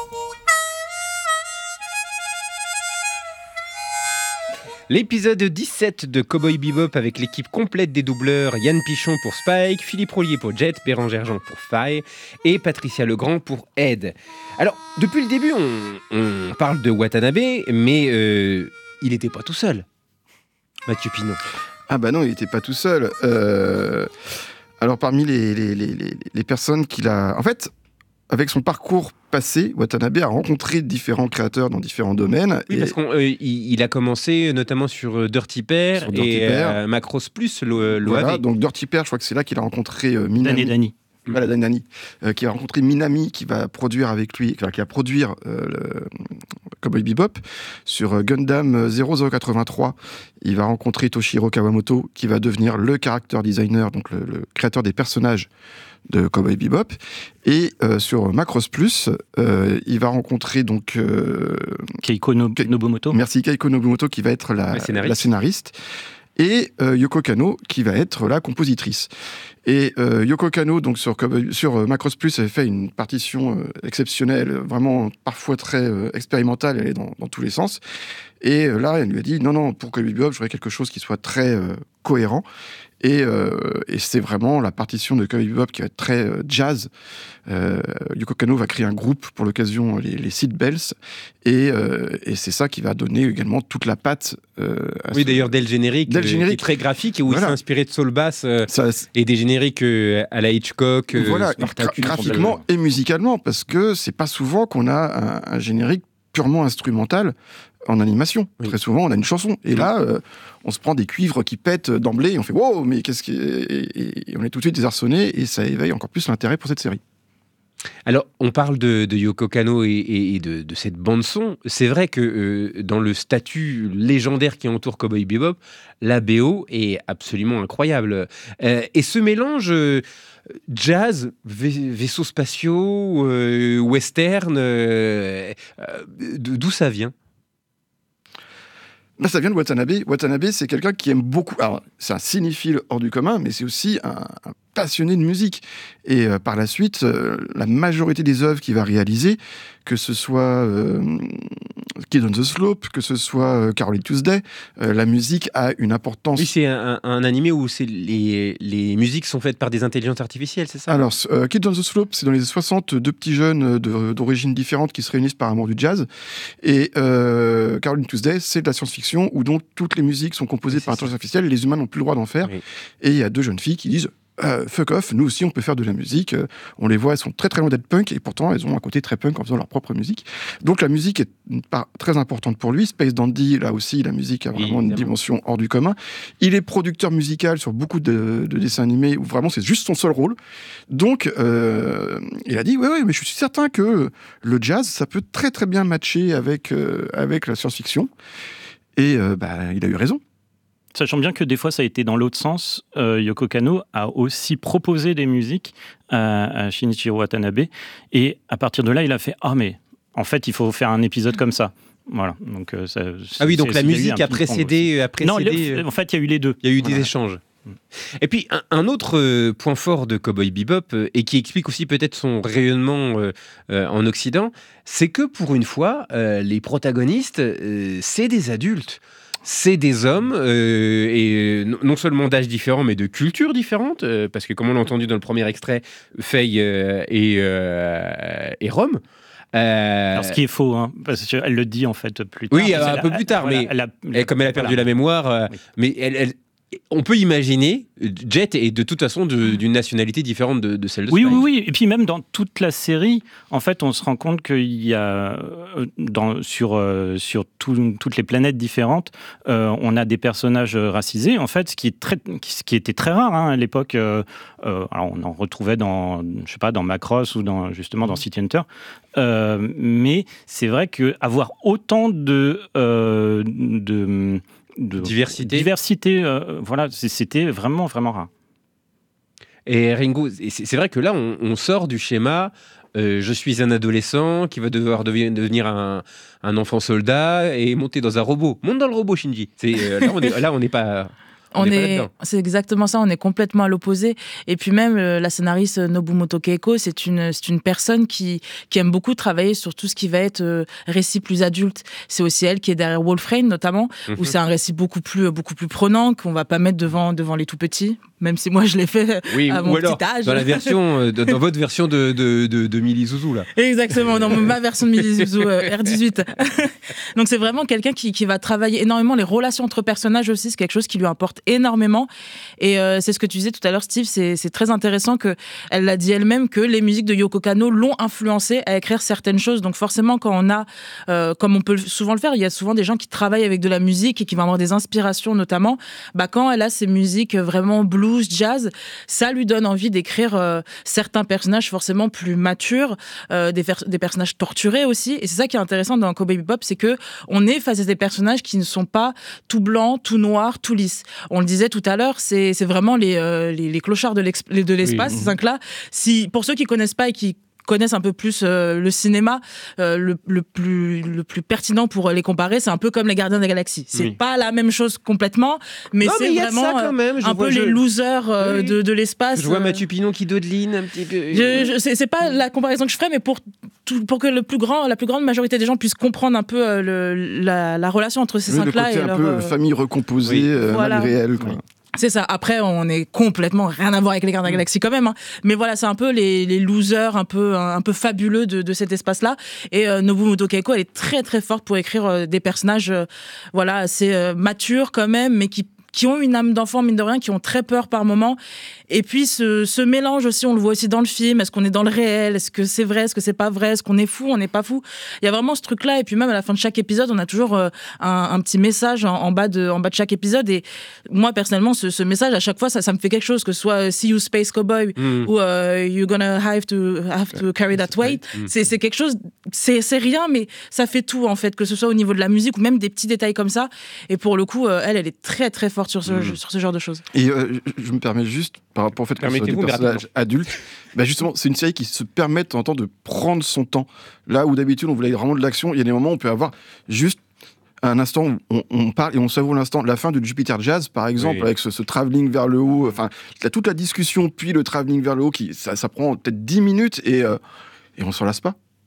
L'épisode dix-sept de Cowboy Bebop avec l'équipe complète des doubleurs Yann Pichon pour Spike, Philippe Rollier pour Jet, Bérangère Jean pour Faye et Patricia Legrand pour Ed. Alors, depuis le début, on, on parle de Watanabe, mais euh, il n'était pas tout seul. Mathieu Pinot. Ah bah non, il n'était pas tout seul. Euh... Alors, parmi les, les, les, les, les personnes qu'il a... En fait, avec son parcours passé, Watanabe a rencontré différents créateurs dans différents domaines. Oui, et... parce qu'il euh, il a commencé notamment sur Dirty Pair sur Dirty et euh, Macross Plus, l'O A V. Voilà, donc Dirty Pair, je crois que c'est là qu'il a rencontré euh, Minami. Dani Dani. Voilà, Dani Dani, euh, qui a rencontré Minami, qui va produire avec lui, qui va produire euh, le Cowboy Bebop sur Gundam zéro zéro quatre-vingt-trois. Il va rencontrer Toshiro Kawamoto, qui va devenir le character designer, donc le, le créateur des personnages de Cowboy Bebop. Et euh, sur Macross Plus, euh, il va rencontrer donc euh, Keiko no- Nobumoto. Merci, Keiko Nobumoto, qui va être la, la scénariste. La scénariste et euh, Yoko Kanno, qui va être la compositrice. Et euh, Yoko Kanno, donc sur, sur euh, Macross Plus, avait fait une partition euh, exceptionnelle, vraiment parfois très euh, expérimentale, elle est dans, dans tous les sens. Et euh, là, elle lui a dit, non, non, pour Cowboy Bebop, je voudrais quelque chose qui soit très euh, cohérent. Et, euh, et c'est vraiment la partition de Cowboy Bebop qui va être très euh, jazz. Euh, Yoko Kanno va créer un groupe pour l'occasion, les, les Seed Bells, et, euh, et c'est ça qui va donner également toute la patte. Euh, oui, ce... d'ailleurs, dès le générique, dès le générique. Qui est très graphique et où Voilà. il s'est inspiré de Soul Bass euh, ça, et des génériques euh, à la Hitchcock. Euh, voilà, gra- graphiquement et musicalement, parce que c'est pas souvent qu'on a un, un générique purement instrumental en animation. Oui. Très souvent, on a une chanson. Et oui. là, euh, on se prend des cuivres qui pètent d'emblée, et on fait « wow !» mais qu'est-ce qui... Et, et on est tout de suite désarçonné, et ça éveille encore plus l'intérêt pour cette série. Alors, on parle de, de Yoko Kanno et, et, et de, de cette bande-son. C'est vrai que euh, dans le statut légendaire qui entoure Cowboy Bebop, la B O est absolument incroyable. Euh, et ce mélange... Euh, jazz, v- vaisseaux spatiaux, euh, western, euh, euh, d'où ça vient? Là, ça vient de Watanabe. Watanabe, c'est quelqu'un qui aime beaucoup... Alors, c'est un cinéphile hors du commun, mais c'est aussi un, un passionné de musique. Et euh, par la suite, euh, la majorité des œuvres qu'il va réaliser, que ce soit euh, Kid on the Slope, que ce soit euh, Carole Tuesday, euh, la musique a une importance. Oui, c'est un, un animé où c'est les, les musiques sont faites par des intelligences artificielles, c'est ça? Alors, euh, Kid on the Slope, c'est dans les soixante, deux petits jeunes de, d'origines différentes qui se réunissent par amour du jazz. Et euh, Carole Tuesday, c'est de la science-fiction où donc toutes les musiques sont composées oui, par intelligence artificielle et les humains n'ont plus le droit d'en faire. Oui. Et il y a deux jeunes filles qui disent Euh, fuck off, nous aussi on peut faire de la musique. Euh, on les voit, elles sont très très loin d'être punk et pourtant elles ont un côté très punk en faisant leur propre musique. Donc la musique est une part très importante pour lui. Space Dandy, là aussi, la musique a vraiment oui, une dimension hors du commun. Il est producteur musical sur beaucoup de, de dessins animés où vraiment c'est juste son seul rôle. Donc euh, il a dit ouais ouais mais je suis certain que le jazz ça peut très très bien matcher avec euh, avec la science-fiction et euh, bah il a eu raison. Sachant bien que des fois ça a été dans l'autre sens, euh, Yoko Kanno a aussi proposé des musiques à, à Shinichiro Watanabe et à partir de là il a fait « Ah mais en fait il faut faire un épisode comme ça ». Voilà. Donc, euh, ça, ah oui, donc la musique a précédé, a précédé... Non, le, en fait il y a eu les deux. Il y a eu voilà. des échanges. Et puis un, un autre point fort de Cowboy Bebop euh, et qui explique aussi peut-être son rayonnement euh, euh, en Occident, c'est que pour une fois, euh, les protagonistes, euh, c'est des adultes. C'est des hommes, euh, et non seulement d'âge différents, mais de cultures différentes, euh, parce que comme on l'a entendu dans le premier extrait, Faye euh, et, euh, et Rome. Euh... Alors, ce qui est faux, hein, parce qu'elle le dit en fait plus tard. Oui, un peu plus tard, voilà, mais elle a, elle a, comme elle a perdu voilà. la mémoire, euh, oui. mais elle, elle, on peut imaginer, Jet est de toute façon de, d'une nationalité différente de, de celle de oui, Spike. Oui, oui, et puis même dans toute la série, en fait, on se rend compte qu'il y a, dans, sur, euh, sur tout, toutes les planètes différentes, euh, on a des personnages racisés, en fait, ce qui, est très, ce qui était très rare hein, à l'époque. Euh, euh, alors on en retrouvait dans, je sais pas, dans Macross ou dans, justement dans City Hunter. Euh, mais c'est vrai qu'avoir autant de... Euh, de de diversité, diversité euh, voilà, c'était vraiment, vraiment rare. Et Ringo, c'est vrai que là, on, on sort du schéma euh, je suis un adolescent qui va devoir devi- devenir un, un enfant soldat et monter dans un robot. Monte dans le robot, Shinji. C'est, euh, là, on est, là, on n'est pas... On, on est, est c'est exactement ça, on est complètement à l'opposé. Et puis même, euh, la scénariste Nobumoto Keiko, c'est une, c'est une personne qui, qui aime beaucoup travailler sur tout ce qui va être euh, récit plus adulte. C'est aussi elle qui est derrière Wolfrain, notamment, mm-hmm. où c'est un récit beaucoup plus, beaucoup plus prenant, qu'on va pas mettre devant, devant les tout-petits, même si moi je l'ai fait oui, à mon ou alors, petit âge. Dans, la version, dans votre version de, de, de, de Millie Zouzou, là. Exactement, dans ma version de Millie Zouzou euh, R dix-huit. Donc c'est vraiment quelqu'un qui, qui va travailler énormément les relations entre personnages aussi, c'est quelque chose qui lui importe énormément. Et euh, c'est ce que tu disais tout à l'heure, Steve, c'est, c'est très intéressant qu'elle l'a dit elle-même, que les musiques de Yoko Kanno l'ont influencée à écrire certaines choses. Donc forcément, quand on a, euh, comme on peut souvent le faire, il y a souvent des gens qui travaillent avec de la musique et qui vont avoir des inspirations notamment, bah, quand elle a ces musiques vraiment blues, jazz, ça lui donne envie d'écrire euh, certains personnages forcément plus matures, euh, des, fer- des personnages torturés aussi. Et c'est ça qui est intéressant dans Cowboy Bebop, c'est que on est face à des personnages qui ne sont pas tout blancs, tout noirs, tout lisses. On le disait tout à l'heure, c'est, c'est vraiment les, euh, les, les clochards de, de l'espace, oui. Ces cinq-là. Si, pour ceux qui connaissent pas et qui connaissent un peu plus euh, le cinéma, euh, le, le, plus, le plus pertinent pour les comparer, c'est un peu comme les Gardiens de la Galaxie. C'est oui. pas la même chose complètement, mais non, c'est mais vraiment ça quand même. Je un peu je... les losers euh, oui. de, de l'espace. Je vois Mathieu Pinon qui dodeline un petit peu. Je, je, c'est, c'est pas la comparaison que je ferais, mais pour, tout, pour que le plus grand, la plus grande majorité des gens puissent comprendre un peu euh, le, la, la relation entre ces oui, cinq-là. Le côté et un leur, peu euh... famille recomposée, oui. euh, voilà. mal réelle, quoi. Oui. C'est ça. Après, on est complètement rien à voir avec les Gardiens de la Galaxie quand même. Hein. Mais voilà, c'est un peu les, les losers, un peu, un, un peu fabuleux de, de cet espace-là. Et euh, Nobumoto Keiko, elle est très très forte pour écrire euh, des personnages, euh, voilà, assez euh, matures quand même, mais qui qui ont une âme d'enfant, mine de rien, qui ont très peur par moments. Et puis, ce, ce mélange aussi, on le voit aussi dans le film. Est-ce qu'on est dans le réel? Est-ce que c'est vrai? Est-ce que c'est pas vrai? Est-ce qu'on est fou? On n'est pas fou? Il y a vraiment ce truc-là. Et puis, même à la fin de chaque épisode, on a toujours euh, un, un petit message en, en, bas de, en bas de chaque épisode. Et moi, personnellement, ce, ce message, à chaque fois, ça, ça me fait quelque chose, que ce soit See You Space Cowboy mm. ou uh, You're gonna have to, have to carry that weight. Mm. C'est, c'est quelque chose, c'est, c'est rien, mais ça fait tout, en fait, que ce soit au niveau de la musique ou même des petits détails comme ça. Et pour le coup, euh, elle, elle est très, très forte sur ce, mmh. sur ce genre de choses. Et euh, je me permets juste, par rapport au fait que ce soit des personnages adultes, bah justement, c'est une série qui se permet de temps en temps de prendre son temps. Là où d'habitude, on voulait vraiment de l'action, il y a des moments où on peut avoir juste un instant où on, on parle et on savoure l'instant. La fin de Jupiter Jazz, par exemple, oui. avec ce, ce travelling vers le haut, enfin, toute la discussion, puis le travelling vers le haut, qui, ça, ça prend peut-être dix minutes et, euh, et on ne s'en lasse pas.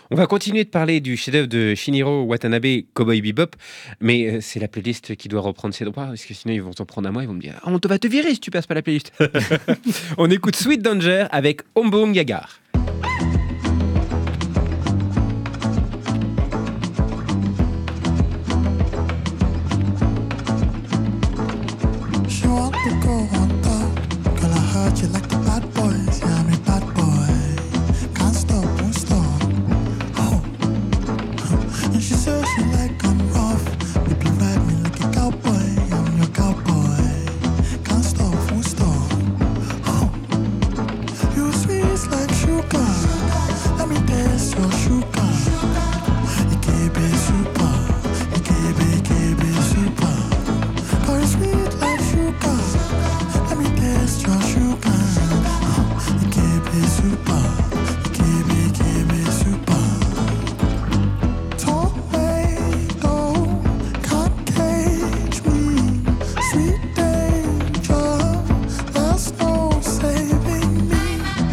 On va continuer de parler du chef-d'œuvre de Shinichiro Watanabe, Cowboy Bebop, mais euh, c'est la playlist qui doit reprendre ses droits, parce que sinon ils vont s'en prendre à moi, ils vont me dire ah, on te va te virer si tu passes pas la playlist. On écoute Sweet Danger avec Omboum Gagar. She want to go on top. Girl, I heard you like the bad boys. Yeah, I'm a bad boy. Can't stop, won't stop. Oh. And she says she like I'm rough. Baby, ride me like a cowboy. I'm your cowboy. Can't stop, won't stop. Oh. You sweet like sugar. Let me taste your sugar. You keep it super. You keep it, keep it super. Girl, you sweet like sugar. Let me taste your sugar. You keep it super. You keep it, keep it super. Tomato can't cage me. Sweet danger, there's no saving me.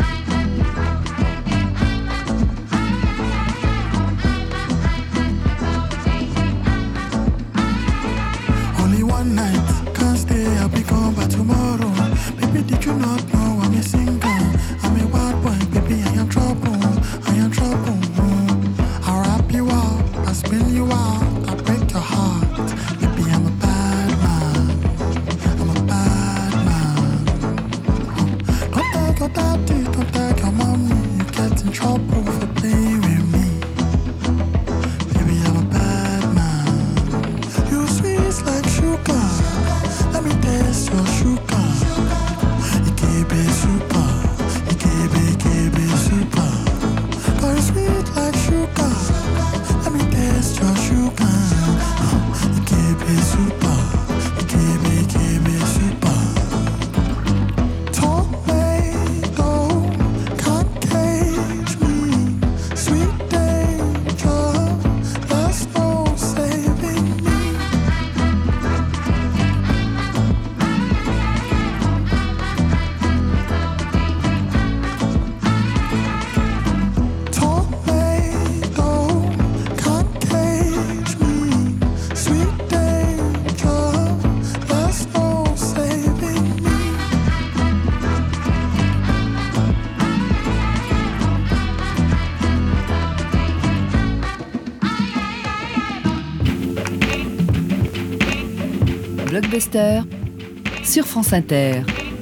Only one night, can't stay, I'll be gone by tomorrow. Baby, did you not know I'm a singer? I'm a wild boy, baby, I am trouble, I am trouble. I'll wrap you up, I'll spin you out, I'll break your heart. Baby, I'm a bad man, I'm a bad man. Don't tell your daddy, don't tell your mommy, you get in trouble for playing with me. Baby, I'm a bad man. You sweet like sugar. Let me taste your sugar. You keep it super. You keep it, keep it super. Girl, you sweet like sugar. Let me taste your sugar. You keep it super. You keep it, keep it super. Tomato can't cage me. Sweet danger, there's no saving me. Tomato can't cage me. Sweet danger, there's no saving me. Blockbuster sur France Inter.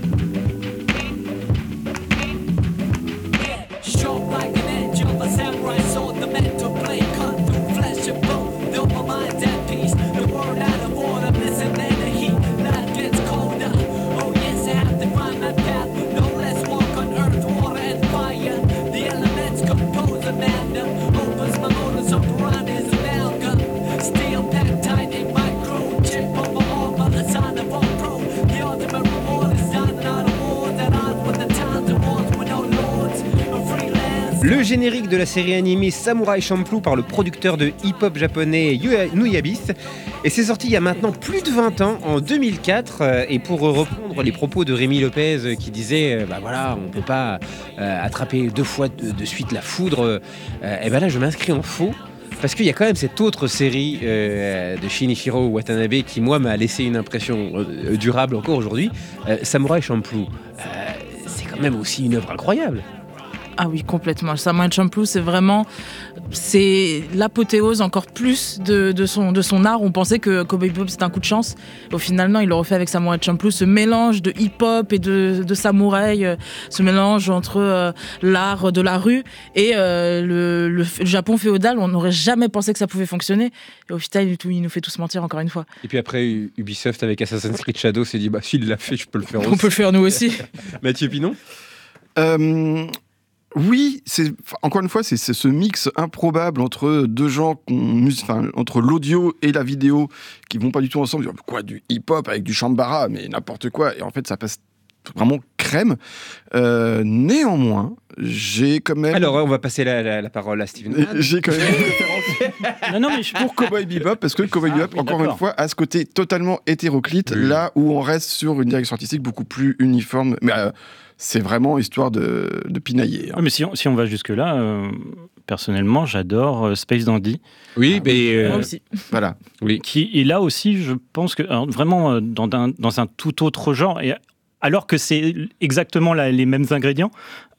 Sharp like an edge of a samurai sword, the mental blade cut through flesh and bone. Though my mind's at peace, the word out of order, missing in the heat, life gets colder. Oh yes, I have to find my path. No less walk on earth, water and fire. The elements compose a man, opens my motor, so piranha is amalgam. Steel packed tight in micro, chip on my armor, a sign of all pro. The ultimate reward is done, not a war that odds with the times and wars with no lords. A freelance. Le générique de la série animée Samurai Champloo par le producteur de hip-hop japonais Yu- Nuyabis. Et c'est sorti il y a maintenant plus de vingt ans, en deux mille quatre. euh, Et pour reprendre les propos de Rémi Lopez euh, qui disait euh, bah voilà, on peut pas euh, attraper deux fois de, de suite la foudre. euh, et ben là, je m'inscris en faux. Parce qu'il y a quand même cette autre série euh, de Shinichiro Watanabe qui, moi, m'a laissé une impression euh, durable encore aujourd'hui. Euh, Samurai Champloo. Euh, c'est quand même aussi une œuvre incroyable. Ah oui, complètement. Samurai Champloo, c'est vraiment c'est l'apothéose encore plus de, de, son, de son art. On pensait que Cowboy Bebop, c'était un coup de chance. Au final, non, il le refait avec Samurai Champloo. Ce mélange de hip-hop et de, de samouraï, euh, ce mélange entre euh, l'art de la rue et euh, le, le, le Japon féodal, on n'aurait jamais pensé que ça pouvait fonctionner. Et au final, il, il nous fait tous mentir encore une fois. Et puis après, Ubisoft avec Assassin's Creed Shadow s'est dit, bah s'il l'a fait, je peux le faire aussi. On peut le faire nous aussi. Mathieu Pinon euh, Oui, c'est encore une fois, c'est, c'est ce mix improbable entre deux gens, qu'on, enfin, entre l'audio et la vidéo qui vont pas du tout ensemble. Quoi, du hip-hop avec du shambara, mais n'importe quoi. Et en fait, ça passe vraiment crème. Euh, néanmoins, j'ai quand même... Alors, on va passer la, la, la parole à Steven Mann. J'ai quand même une préférence non, non, mais je... pour Cowboy Bebop, parce que Cowboy ah, Bebop, oui, encore d'accord. une fois, a ce côté totalement hétéroclite, oui. là où on reste sur une direction artistique beaucoup plus uniforme. Mais euh, c'est vraiment histoire de, de pinailler. Hein. Ouais, mais si on, si on va jusque-là, euh, personnellement, j'adore euh, Space Dandy. Oui, mais... Euh... Moi aussi. Voilà. Oui. Qui est là aussi, je pense que, alors, vraiment, euh, dans, un, dans un tout autre genre, et alors que c'est exactement la, les mêmes ingrédients,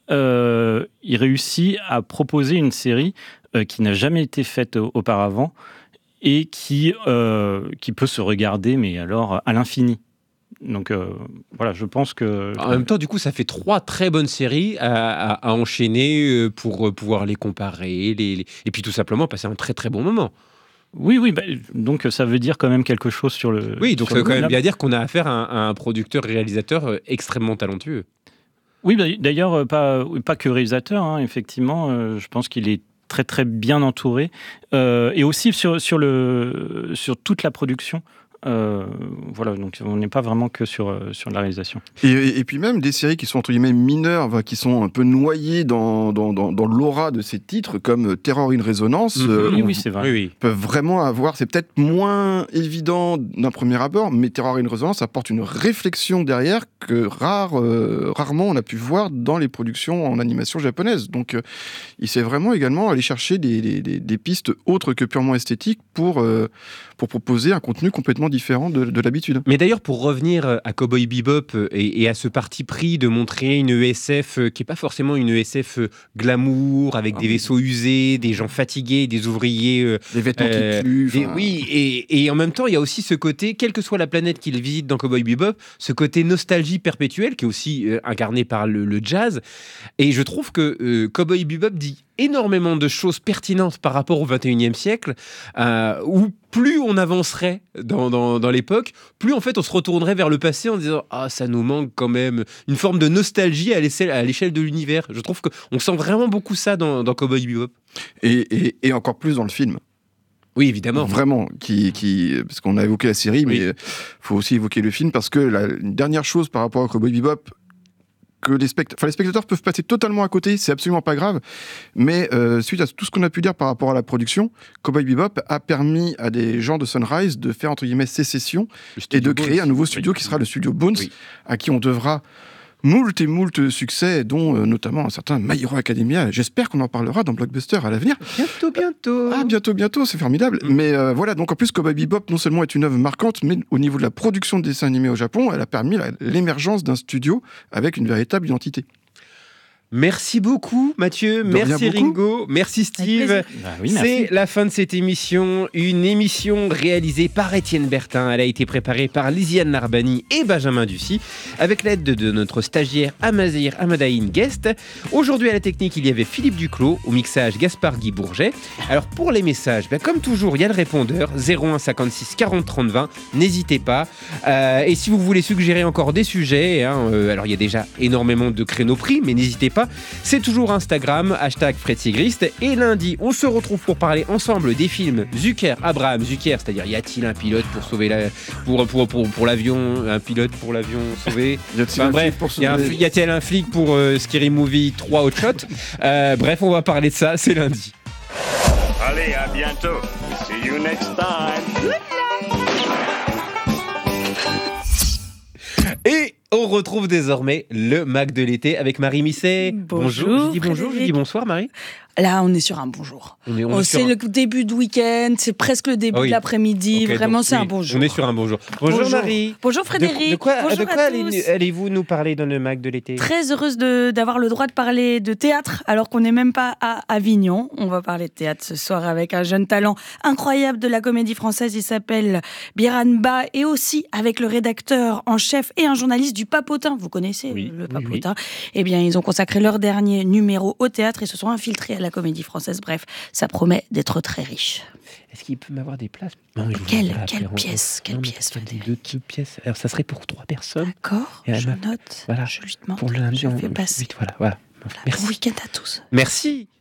euh, il réussit à proposer une série euh, qui n'a jamais été faite auparavant et qui, euh, qui peut se regarder, mais alors à l'infini. Donc euh, voilà, je pense que... En même temps, du coup, ça fait trois très bonnes séries à, à, à enchaîner pour pouvoir les comparer, les, les... et puis tout simplement passer un très très bon moment. Oui, oui, bah, donc ça veut dire quand même quelque chose sur le... Oui, donc sur ça le veut quand même là. bien dire qu'on a affaire à un, à un producteur-réalisateur extrêmement talentueux. Oui, bah, d'ailleurs, pas, pas que réalisateur, hein, effectivement, euh, je pense qu'il est très très bien entouré, euh, et aussi sur, sur, le, sur toute la production. Euh, voilà, donc on n'est pas vraiment que sur, euh, sur la réalisation. Et, et, et puis même des séries qui sont entre guillemets mineures, qui sont un peu noyées dans, dans, dans, dans l'aura de ces titres, comme Terror in Resonance, mmh, euh, oui, oui, c'est vrai. Oui, oui. Peuvent vraiment avoir, c'est peut-être moins évident d'un premier abord, mais Terror in Resonance apporte une réflexion derrière que rare, euh, rarement on a pu voir dans les productions en animation japonaise. Donc euh, il sait vraiment également aller chercher des, des, des, des pistes autres que purement esthétiques pour, euh, pour proposer un contenu complètement différent de, de l'habitude. Mais d'ailleurs, pour revenir à Cowboy Bebop et, et à ce parti pris de montrer une E S F qui n'est pas forcément une E S F glamour, avec ah, des vaisseaux usés, des gens fatigués, des ouvriers... Euh, des vêtements euh, qui puent. Des, oui, et, et en même temps, il y a aussi ce côté, quelle que soit la planète qu'il visite dans Cowboy Bebop, ce côté nostalgie perpétuelle qui est aussi euh, incarné par le, le jazz. Et je trouve que euh, Cowboy Bebop dit énormément de choses pertinentes par rapport au vingt et unième siècle, euh, où plus on avancerait dans, dans, dans l'époque, plus en fait on se retournerait vers le passé en disant « Ah, ça nous manque quand même », une forme de nostalgie à l'échelle, à l'échelle de l'univers. Je trouve qu'on sent vraiment beaucoup ça dans, dans Cowboy Bebop. Et, et, et encore plus dans le film. Oui, évidemment. Vraiment, qui, qui, parce qu'on a évoqué la série, oui. mais il faut aussi évoquer le film, parce que la une dernière chose par rapport à Cowboy Bebop, que les, spect... enfin, les spectateurs peuvent passer totalement à côté, c'est absolument pas grave, mais euh, suite à tout ce qu'on a pu dire par rapport à la production, Cowboy Bebop a permis à des gens de Sunrise de faire entre guillemets sécession et de créer Bones. un nouveau studio oui. qui sera le studio Bones, oui. à qui on devra moult et moult succès, dont euh, notamment un certain My Hero Academia. J'espère qu'on en parlera dans Blockbuster à l'avenir. Bientôt, bientôt. Ah, bientôt, bientôt, c'est formidable. Mm. Mais euh, voilà, donc en plus, Cowboy Bebop, non seulement est une œuvre marquante, mais au niveau de la production de dessins animés au Japon, elle a permis la, l'émergence d'un studio avec une véritable identité. Merci beaucoup Mathieu, de merci Ringo, merci Steve. Bah oui, merci. C'est la fin de cette émission, une émission réalisée par Étienne Bertin. Elle a été préparée par Lisiane Narbani et Benjamin Ducy, avec l'aide de, de notre stagiaire Amazir Amadaïn Guest. Aujourd'hui à la technique, il y avait Philippe Duclos, au mixage Gaspard Guy Bourget. Alors pour les messages, ben, comme toujours, il y a le répondeur zéro un cinquante-six quarante trente vingt, n'hésitez pas. Euh, et si vous voulez suggérer encore des sujets, hein, euh, alors il y a déjà énormément de créneaux pris, mais n'hésitez pas. C'est toujours Instagram, hashtag Fred Sigrist. Et lundi, on se retrouve pour parler ensemble des films Zucker, Abraham Zucker, c'est-à-dire y a-t-il un pilote pour sauver la, pour, pour, pour, pour l'avion, un pilote pour l'avion sauvé. Y a-t-il enfin, un bref, flic pour y, a un, y a-t-il un flic pour euh, Scary Movie trois Hot Shot. euh, Bref, on va parler de ça, c'est lundi. Allez, à bientôt. See you next time. Et on retrouve désormais le Mac de l'été avec Marie Misset. Bonjour. bonjour. Je dis bonjour, je dis bonsoir Marie. Là, on est sur un bonjour. On est, on oh, est c'est un... le début de week-end, c'est presque le début oh, oui. de l'après-midi. Okay, Vraiment, donc, c'est oui, un bonjour. On est sur un bonjour. Bonjour, bonjour. Marie. Bonjour Frédéric. De, de quoi, bonjour de quoi allez, allez-vous nous parler dans le Mac de l'été? Très heureuse de, d'avoir le droit de parler de théâtre, alors qu'on n'est même pas à Avignon. On va parler de théâtre ce soir avec un jeune talent incroyable de la comédie française. Il s'appelle Biran Ba, et aussi avec le rédacteur en chef et un journaliste du Papotin. Vous connaissez oui, le Papotin? oui, oui. Eh bien, ils ont consacré leur dernier numéro au théâtre et se sont infiltrés à la comédie française. Bref, ça promet d'être très riche. Est-ce qu'il peut m'avoir des places? Non, quelle quelle pièce, quelle pièce des deux, deux pièces. Alors, ça serait pour trois personnes. D'accord, et je ma... note. Voilà. Je lui demande. Pour le lundi, je on fais passer. Voilà, voilà. Voilà. Bon week-end à tous. Merci.